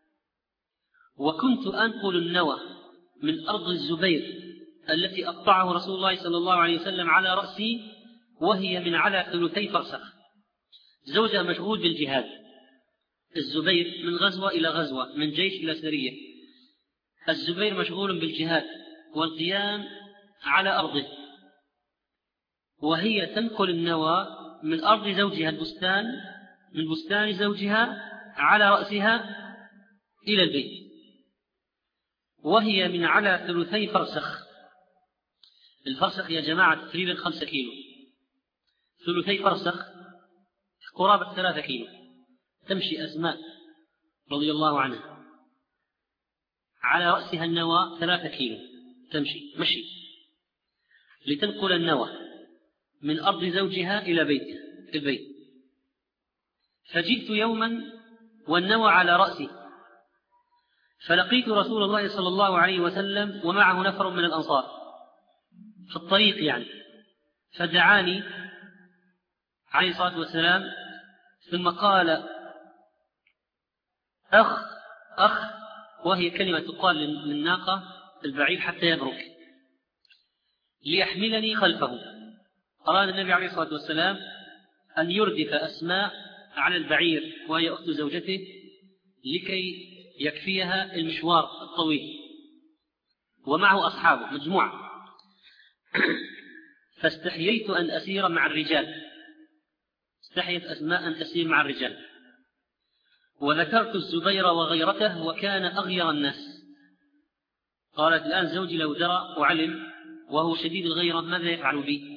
وكنت أنقل النوى من أرض الزبير التي أقطعه رسول الله صلى الله عليه وسلم على رأسي وهي من على ثلثي فرسخ. زوجها مشغول بالجهاد، الزبير من غزوة إلى غزوة، من جيش إلى سرية. الزبير مشغول بالجهاد والقيام على أرضه، وهي تنقل النوى من أرض زوجها البستان، من بستان زوجها على رأسها إلى البيت، وهي من على ثلثي فرسخ. الفرسخ يا جماعة تقريبا خمسة كيلو، ثلثي فرسخ قرابة ثلاثة كيلو. تمشي أسماء رضي الله عنها على رأسها النوى ثلاثة كيلو، تمشي مشي لتنقل النوى من أرض زوجها إلى بيتها البيت. فجئت يوما والنوى على رأسي، فلقيت رسول الله صلى الله عليه وسلم ومعه نفر من الأنصار في الطريق يعني، فدعاني عليه الصلاة والسلام ثم قال: أخ أخ، وهي كلمة تقال للناقة البعير حتى يبرك، ليحملني خلفه. أراد النبي عليه الصلاة والسلام أن يردف أسماء على البعير وهي أخت زوجته لكي يكفيها المشوار الطويل، ومعه أصحابه مجموعة. فاستحييت أن أسير مع الرجال، استحيت أسماء أن تسير مع الرجال. وذكرت الزبير وغيرته وكان أغير الناس. قالت: الآن زوجي لو درى وعلم وهو شديد الغيرة ماذا يفعل بي؟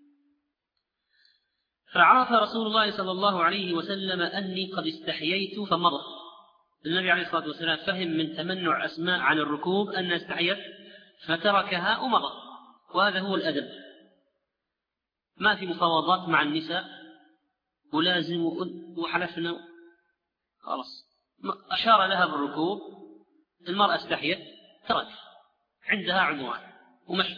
فعرف رسول الله صلى الله عليه وسلم أني قد استحييت فمضى. النبي عليه الصلاة والسلام فهم من تمنع أسماء عن الركوب أن استحيت فتركها ومضى، وهذا هو الأدب. ما في مفاوضات مع النساء ولازم وحلفنا خلاص. أشار لها بالركوب، المرأة استحيت ترك، عندها عنوان ومشي.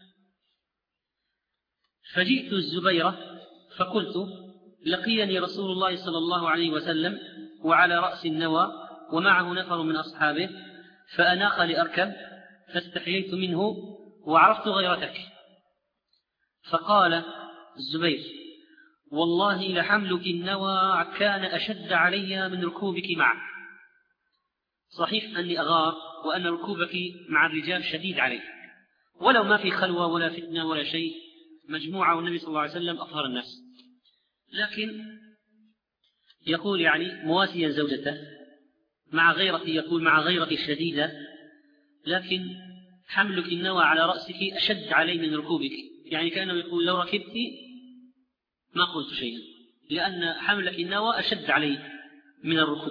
فجئت الزبيرة فقلت: لقيني رسول الله صلى الله عليه وسلم وعلى رأس النوى ومعه نفر من أصحابه فأناخ لأركب فاستحييت منه وعرفت غيرتك. فقال الزبير: والله لحملك النوى كان أشد علي من ركوبك معه. صحيح أني أغار وأن ركوبك مع الرجال شديد علي، ولو ما في خلوة ولا فتنة ولا شيء، مجموعة والنبي صلى الله عليه وسلم أطهر الناس. لكن يقول يعني مواسيا زوجته مع غيرتي، يقول مع غيرتي الشديدة، لكن حملك النوى على رأسك أشد علي من ركوبك، يعني كأنه يقول لو ركبت ما قلت شيئا، لأن حملك النوى أشد علي من الركوب.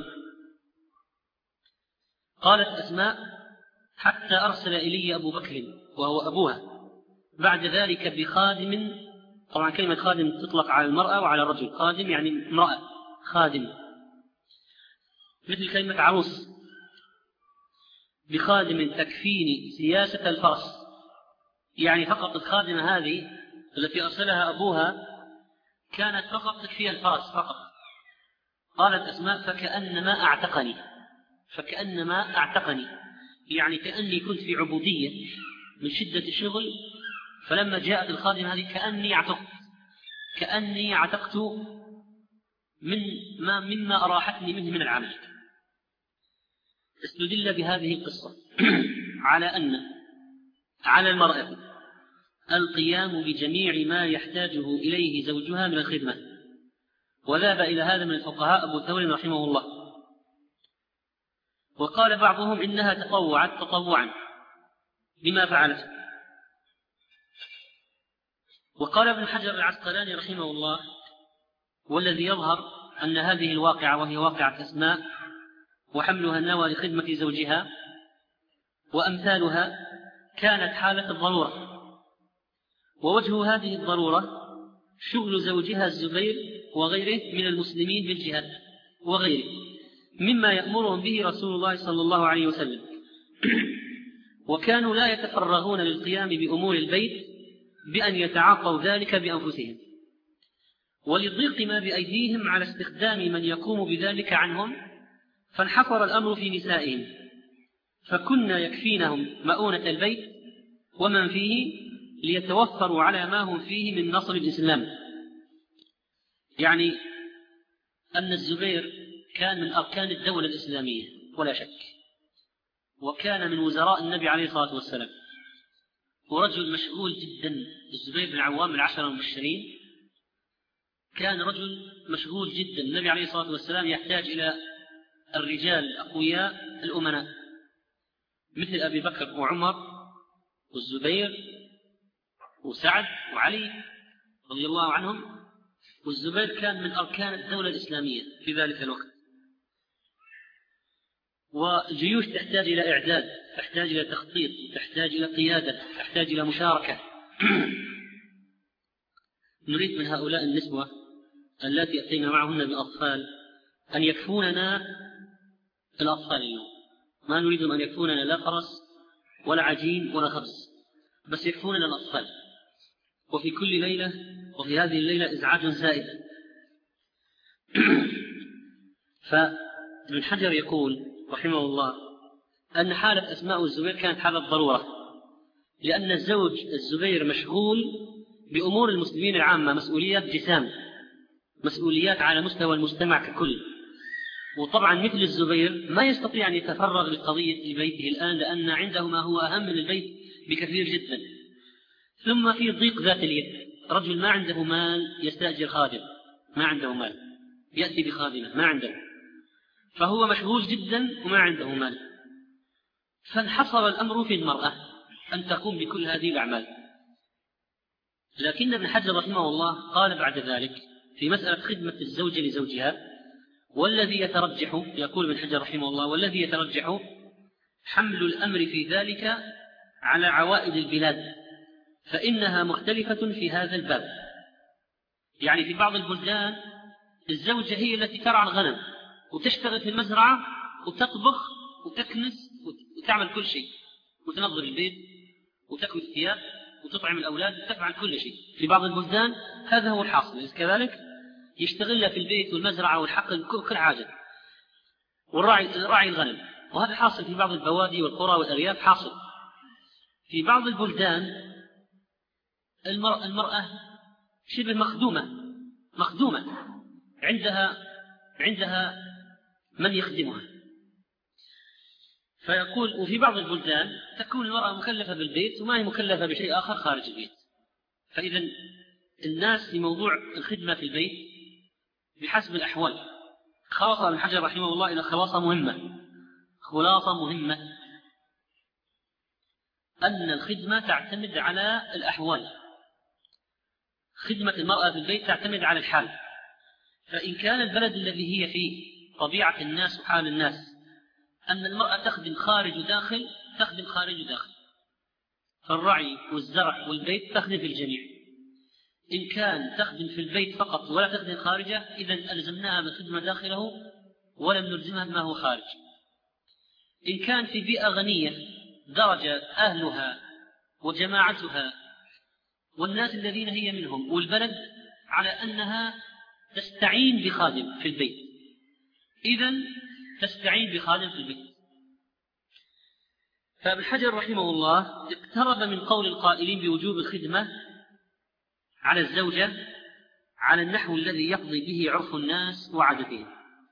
قالت أسماء: حتى أرسل إلي أبو بكر وهو أبوها بعد ذلك بخادم. طبعا كلمة خادم تطلق على المرأة وعلى الرجل، خادم يعني امرأة خادم، مثل كلمة عروس. بخادم تكفيني سياسة الفرس، يعني فقط الخادمة هذه التي أرسلها أبوها كانت فقط تكفي الفرس فقط. قالت أسماء: فكأنما أعتقني، فكأنما أعتقني يعني كأني كنت في عبودية من شدة الشغل، فلما جاءت الخادمة هذه كأني اعتقت كأني اعتقت من ما مما أراحتني منه من العمل. استدل بهذه القصة على أن على المرأة القيام بجميع ما يحتاجه إليه زوجها من الخدمة، وذهب إلى هذا من الفقهاء أبو ثور رحمه الله. وقال بعضهم إنها تطوعت تطوعا بما فعلته. وقال ابن حجر العسقلاني رحمه الله: والذي يظهر أن هذه الواقعة وهي واقعة أسماء وحملها النوى لخدمة زوجها وأمثالها كانت حالة الضرورة، ووجه هذه الضرورة شغل زوجها الزبير وغيره من المسلمين بالجهاد وغيره مما يأمرهم به رسول الله صلى الله عليه وسلم، وكانوا لا يتفرغون للقيام بأمور البيت بأن يتعاطوا ذلك بأنفسهم، ولضيق ما بأيديهم على استخدام من يقوم بذلك عنهم، فانحصر الأمر في نسائهم، فكنا يكفينهم مؤونة البيت ومن فيه ليتوفروا على ما هم فيه من نصر الإسلام. يعني أن الزبير كان من أركان الدولة الإسلامية ولا شك، وكان من وزراء النبي عليه الصلاة والسلام، ورجل مشغول جدا. الزبير بن العوام العشرة المبشرين كان رجل مشغول جدا. النبي عليه الصلاة والسلام يحتاج إلى الرجال الأقوياء الأمناء مثل أبي بكر وعمر والزبير وسعد وعلي رضي الله عنهم، والزبير كان من أركان الدولة الإسلامية في ذلك الوقت. والجيوش تحتاج إلى إعداد، تحتاج إلى تخطيط، تحتاج إلى قيادة، تحتاج إلى مشاركة. نريد من هؤلاء النسوة التي أتينا معهن بالأطفال أن يكفوننا الأطفال اليوم. ما نريدهم أن يكفوننا لا فرس ولا عجين ولا خبز، بس يكفوننا الأطفال. وفي كل ليلة وفي هذه الليلة إزعاج زائد. فابن حجر يقول رحمه الله أن حالة أسماء والزبير كانت حالة ضرورة، لأن الزوج الزبير مشغول بأمور المسلمين العامة، مسؤوليات جسام، مسؤوليات على مستوى المجتمع ككل. وطبعا مثل الزبير ما يستطيع أن يتفرغ لقضية بيته الآن، لأن عنده ما هو أهم من البيت بكثير جدا. ثم في ضيق ذات اليد، رجل ما عنده مال يستأجر خادم، ما عنده مال يأتي بخادمة، ما عنده، فهو مشغول جدا وما عنده مال. فانحصر الأمر في المرأة أن تقوم بكل هذه الأعمال. لكن ابن حجر رحمه الله قال بعد ذلك في مسألة خدمة الزوجة لزوجها: والذي يترجح، يقول ابن حجر رحمه الله: والذي يترجح حمل الأمر في ذلك على عوائد البلاد، فإنها مختلفة في هذا الباب. يعني في بعض البلدان الزوجة هي التي ترعى الغنم وتشتغل في المزرعة وتطبخ وتكنس وتعمل كل شيء، وتنظف البيت وتكوي الثياب وتطعم الأولاد وتفعل كل شيء. في بعض البلدان هذا هو الحاصل، كذلك يشتغل في البيت والمزرعة والحقل كل حاجة. والراعي راعي الغنم. وهذا حاصل في بعض البوادي والقرى والأرياف. حاصل في بعض البلدان المرأة, المرأة شبه مخدومة مخدومة عندها عندها من يخدمها. فيقول وفي بعض البلدان تكون المرأة مكلفة بالبيت وما هي مكلفة بشيء آخر خارج البيت. فإذا الناس في موضوع الخدمة في البيت بحسب الأحوال. خلاصة ابن حجر رحمه الله إلى خلاصة مهمة خلاصة مهمة أن الخدمة تعتمد على الأحوال. خدمة المرأة في البيت تعتمد على الحال. فإن كان البلد الذي هي فيه طبيعة الناس وحال الناس أن المرأة تخدم خارج وداخل تخدم خارج وداخل، فالرعي والزرع والبيت تخدم في الجميع. إن كان تخدم في البيت فقط ولا تخدم خارجه إذن ألزمناها بالخدمة داخله ولم نلزمها بما هو خارج. إن كان في بيئة غنية درجة أهلها وجماعتها والناس الذين هي منهم والبلد على أنها تستعين بخادم في البيت، إذن تستعين بخادم في البيت. فابن حجر رحمه الله اقترب من قول القائلين بوجوب الخدمة على الزوجة على النحو الذي يقضي به عرف الناس وعادتهم.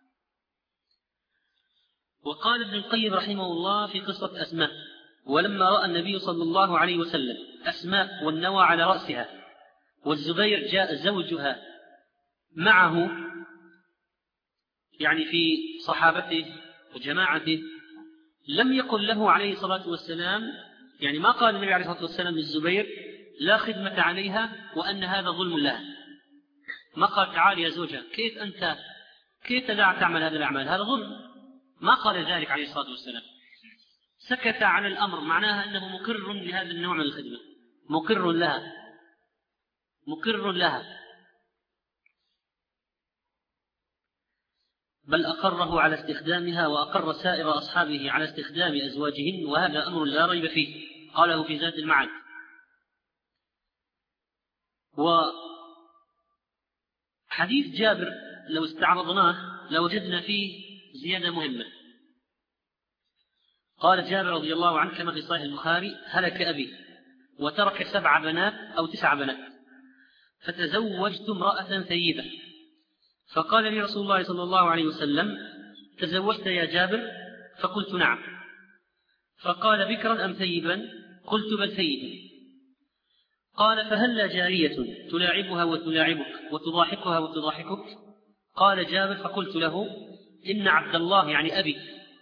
وقال ابن القيم رحمه الله في قصة أسماء: ولما رأى النبي صلى الله عليه وسلم أسماء والنوى على رأسها والزبير جاء زوجها معه، يعني في صحابته وجماعته، لم يقل له عليه الصلاة والسلام، يعني ما قال النبي عليه الصلاة والسلام للزبير لا خدمة عليها وأن هذا ظلم لها. ما قال تعال يا زوجة كيف أنت كيف تدع تعمل هذا الأعمال، هذا ظلم. ما قال ذلك عليه الصلاة والسلام، سكت عن الأمر، معناها أنه مقر لهذا النوع من الخدمة، مقر لها مقر لها بل أقره على استخدامها وأقر سائر أصحابه على استخدام أزواجهن، وهذا أمر لا ريب فيه، قاله في زاد المعاد. وحديث جابر لو استعرضناه لوجدنا فيه زيادة مهمة. قال جابر رضي الله عنه كما في صحيح البخاري: هلك أبي وترك سبع بنات أو تسع بنات فتزوجت امرأة ثيبة، فقال لي رسول الله صلى الله عليه وسلم: تزوجت يا جابر؟ فقلت نعم. فقال: بكرا أم ثيبا؟ قلت بل ثيبا. قال: فهل جارية تلاعبها وتلاعبك وتضاحكها وتضاحكك؟ قال جابر: فقلت له: إن عبد الله يعني أبي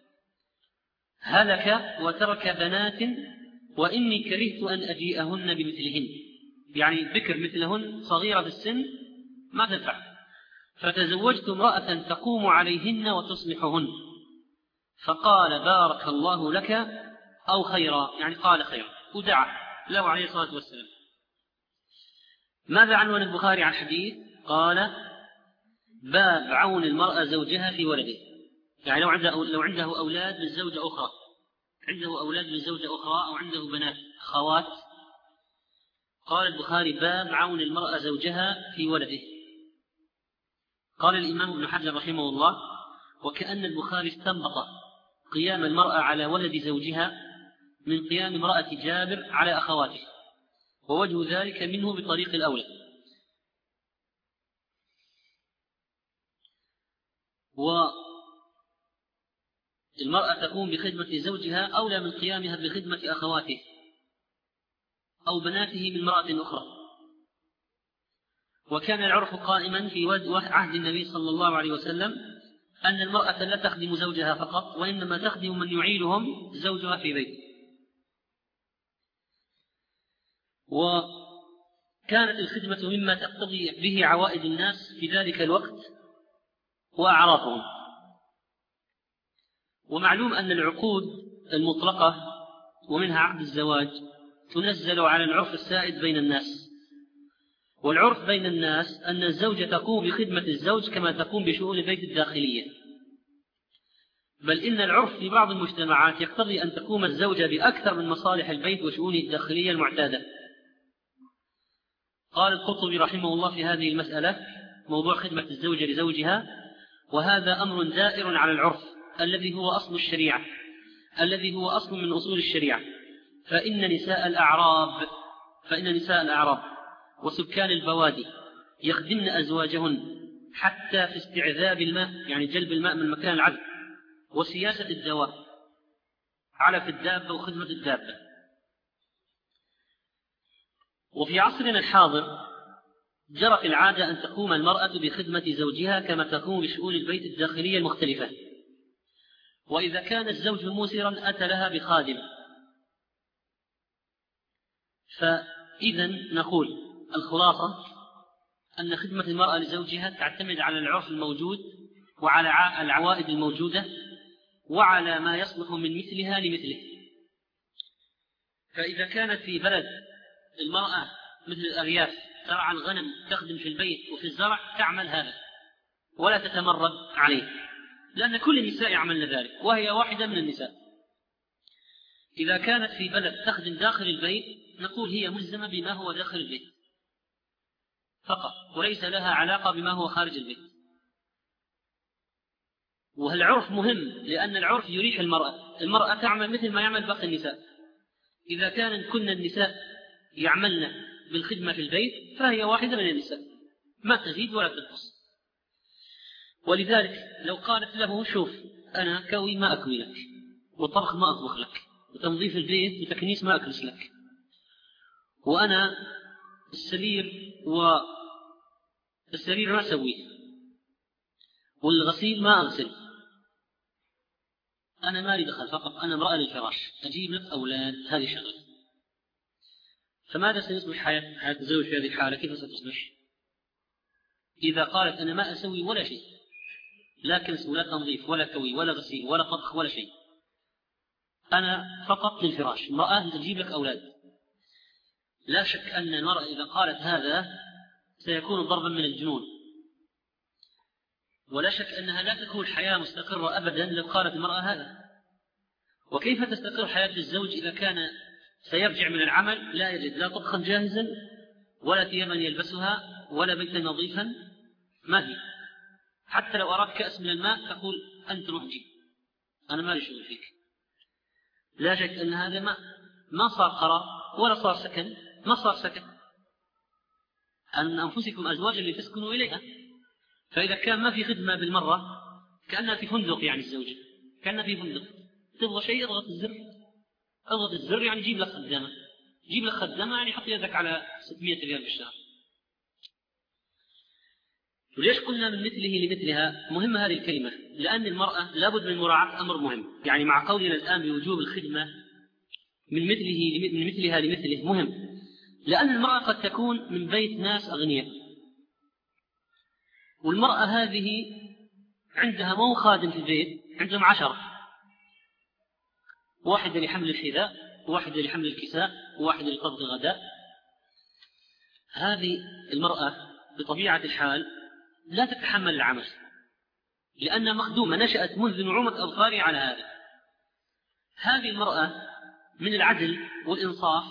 هلك وترك بنات وإني كرهت أن أجيئهن بمثلهن، يعني بكر مثلهن صغيرة في السن ما تنفع، فتزوجت امرأة تقوم عليهن وتصلحهن. فقال: بارك الله لك أو خيرا، يعني قال خيرا، ودعا له عليه الصلاة والسلام. ماذا عنوان البخاري عن الحديث؟ قال: باب عون المرأة زوجها في ولده، يعني لو عنده لو عنده أولاد من زوجة أخرى، عنده أولاد من زوجة أخرى أو عنده بنات أخوات، قال البخاري: باب عون المرأة زوجها في ولده. قال الإمام ابن حجر رحمه الله: وكأن البخاري استنبط قيام المرأة على ولد زوجها من قيام امرأة جابر على أخواته، ووجه ذلك منه بطريق الأولى. والمرأة تقوم بخدمة زوجها أولى من قيامها بخدمة أخواته أو بناته من امرأة أخرى. وكان العرف قائما في عهد النبي صلى الله عليه وسلم أن المرأة لا تخدم زوجها فقط، وإنما تخدم من يعيلهم زوجها في بيته. وكانت الخدمة مما تقتضي به عوائد الناس في ذلك الوقت وأعرافهم. ومعلوم أن العقود المطلقة ومنها عقد الزواج تنزل على العرف السائد بين الناس، والعرف بين الناس أن الزوجة تقوم بخدمة الزوج كما تقوم بشؤون البيت الداخلية، بل إن العرف في بعض المجتمعات يقتضي أن تقوم الزوجة بأكثر من مصالح البيت وشؤونه الداخلية المعتادة. قال القرطبي رحمه الله في هذه المسألة: موضوع خدمة الزوجة لزوجها: وهذا أمر دائر على العرف الذي هو أصل الشريعة، الذي هو أصل من أصول الشريعة، فإن نساء الأعراب فإن نساء الأعراب وسكان البوادي يخدمن أزواجهن حتى في استعذاب الماء، يعني جلب الماء من مكان العذب، وسياسة الدواب، علف الدابة وخدمة الدابة. وفي عصرنا الحاضر جرت العادة أن تقوم المرأة بخدمة زوجها كما تقوم بشؤون البيت الداخلية المختلفة، وإذا كان الزوج موسرا أتى لها بخادم. فإذا نقول الخلاصة أن خدمة المرأة لزوجها تعتمد على العرف الموجود وعلى العوائد الموجودة وعلى ما يصلح من مثلها لمثله. فإذا كانت في بلد المرأة مثل الأرياف ترعى الغنم تخدم في البيت وفي الزرع تعمل هذا ولا تتمرد عليه، لأن كل النساء يعملن ذلك وهي واحدة من النساء. إذا كانت في بلد تخدم داخل البيت نقول هي ملزمة بما هو داخل البيت فقط وليس لها علاقة بما هو خارج البيت. والعرف مهم لأن العرف يريح المرأة، المرأة تعمل مثل ما يعمل باقي النساء. إذا كان كن النساء يعملن بالخدمة في البيت فهي واحدة من النساء ما تزيد ولا تنقص. ولذلك لو قالت له شوف أنا كوي ما أكوي لك، وطبخ ما أطبخ لك، وتنظيف البيت وتكنيس ما أكنس لك، وأنا السرير والسرير ما أسويه، والغسيل ما أغسل، أنا ما لي دخل، فقط أنا امرأة للفراش، أجيب لك أولاد، هذه شغلة. فماذا سيصبح حياة حياة الزوج في هذه الحالة؟ كيف ستصبح؟ إذا قالت أنا ما أسوي ولا شيء، لا كنس ولا تنظيف ولا كوي ولا غسيل ولا طبخ ولا شيء، أنا فقط للفراش، امرأة تجيب لك أولاد، لا شك أن المرأة إذا قالت هذا سيكون ضربا من الجنون، ولا شك أنها لا تكون حياة مستقرة أبدا لو قالت المرأة هذا. وكيف تستقر حياة الزوج إذا كان سيرجع من العمل لا يجد لا طبخا جاهزا ولا ثيابا يلبسها ولا بيتا نظيفا؟ ما هي حتى لو أراد كأس من الماء تقول أنت روح جيب، أنا ما لي شغل فيك. لا شك أن هذا ما ما صار قرار ولا صار سكن، ما صار سكن أن أنفسكم أزواجا لتسكنوا إليها. فإذا كان ما في خدمة بالمرة كأنها في فندق، يعني الزوجة كأنها في فندق، تبغى شيء اضغط الزر، اضغط الزر يعني جيب لك خدامة، جيب لك خدامة يعني حط يدك على ستمائة ريال في الشهر. وليش قلنا من مثله لمثلها؟ مهمة هذه الكلمة لأن المرأة لابد من مراعاة أمر مهم، يعني مع قولنا الآن بوجوب الخدمة من مثله من مثلها لمثله مهم، لأن المرأة قد تكون من بيت ناس أغنياء، والمرأة هذه عندها مو خادم في البيت، عندهم عشرة، واحدة لحمل الحذاء، واحدة لحمل الكساء، واحدة لطبخ الغداء. هذه المرأة بطبيعة الحال لا تتحمل العمل لأنها مخدومة، نشأت منذ نعومة أظفارها على هذا. هذه المرأة من العدل والإنصاف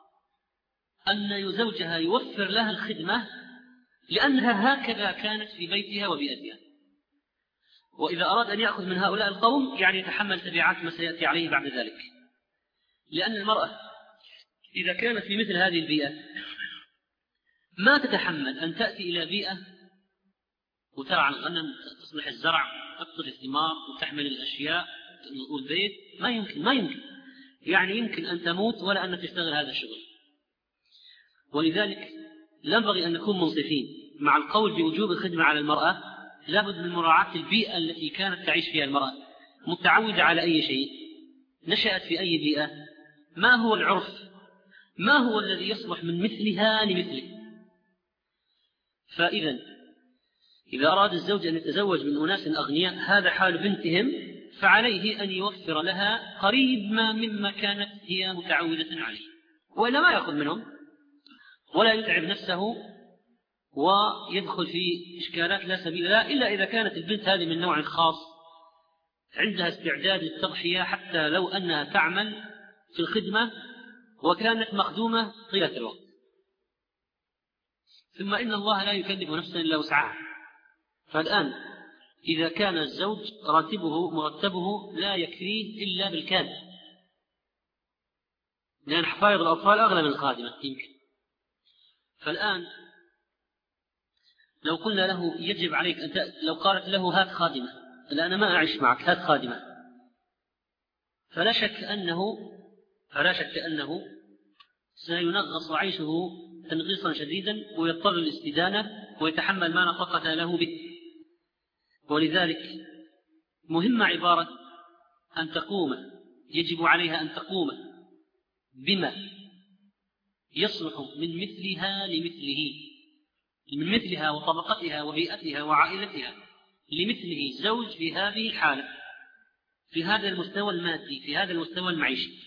أن زوجها يوفر لها الخدمة لأنها هكذا كانت في بيتها وبيئتها، وإذا أراد أن يأخذ من هؤلاء القوم يعني يتحمل تبعات ما سيأتي عليه بعد ذلك. لأن المرأة إذا كانت في مثل هذه البيئة ما تتحمل أن تأتي إلى بيئة وترعى الغنم، تصلح الزرع، تقطف الثمار وتحمل الأشياء والبيت، ما يمكن ما يمكن يعني يمكن أن تموت ولا أن تشتغل هذا الشغل. ولذلك ينبغي أن نكون منصفين مع القول بوجوب الخدمة على المرأة، لابد من مراعاة البيئة التي كانت تعيش فيها المرأة، متعودة على أي شيء، نشأت في أي بيئة، ما هو العرف، ما هو الذي يصلح من مثلها لمثله. فإذا إذا أراد الزوج أن يتزوج من أناس أغنياء هذا حال بنتهم، فعليه أن يوفر لها قريب ما مما كانت هي متعودة عليه، وإلا ما يأخذ منهم ولا يتعب نفسه ويدخل في إشكالات لا سبيل لها، إلا إذا كانت البنت هذه من نوع خاص عندها استعداد للتضحية حتى لو أنها تعمل في الخدمة وكانت مخدومة طيلة الوقت. ثم إن الله لا يكلف نفسا إلا وسعها. فالآن إذا كان الزوج راتبه مرتبه لا يكفيه إلا بالكاد، لأن حفايظ الأطفال أغلى من الخادمة يمكن. فالآن لو قلنا له يجب عليك أن ت... لو قالت له هات خادمة، لا أنا ما أعيش معك، هات خادمة، فلا شك أنه فلا شك أنه سينغص عيشه تنغيصا شديدا ويضطر للاستدانة ويتحمل ما نفقة له به. ولذلك مهمة عبارة أن تقوم، يجب عليها أن تقوم بما يصلح من مثلها لمثله، من مثلها وطبقتها وبيئتها وعائلتها لمثله زوج في هذه الحالة، في هذا المستوى المادي، في هذا المستوى المعيشي.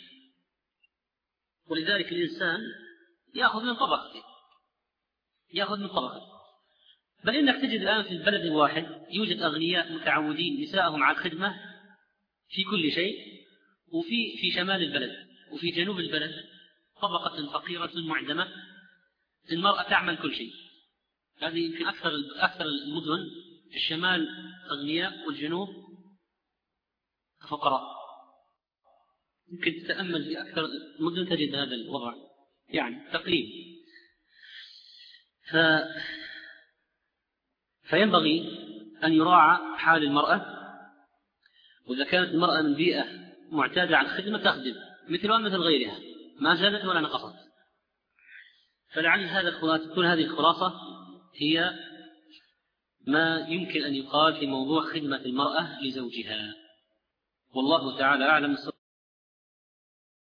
ولذلك الإنسان يأخذ من طبقته، يأخذ من طبقته. بل إنك تجد الآن في البلد الواحد يوجد أغنياء متعودين نساءهم على الخدمة في كل شيء، وفي في شمال البلد وفي جنوب البلد طبقة فقيرة معدمة المرأة تعمل كل شيء. هذه يمكن أكثر أكثر المدن في الشمال أغنياء والجنوب فقراء. يمكن تتأمل في أكثر المدن تجد هذا الوضع يعني تقريبا. ف... فينبغي أن يراعى حال المرأة، وإذا كانت المرأة من بيئة معتادة على الخدمة تخدم مثلها مثل غيرها، ما زادت ولا نقصت. فلعل هذا الخلاصة تكون هذه الخلاصة هي ما يمكن أن يقال في موضوع خدمة المرأة لزوجها. والله تعالى أعلم.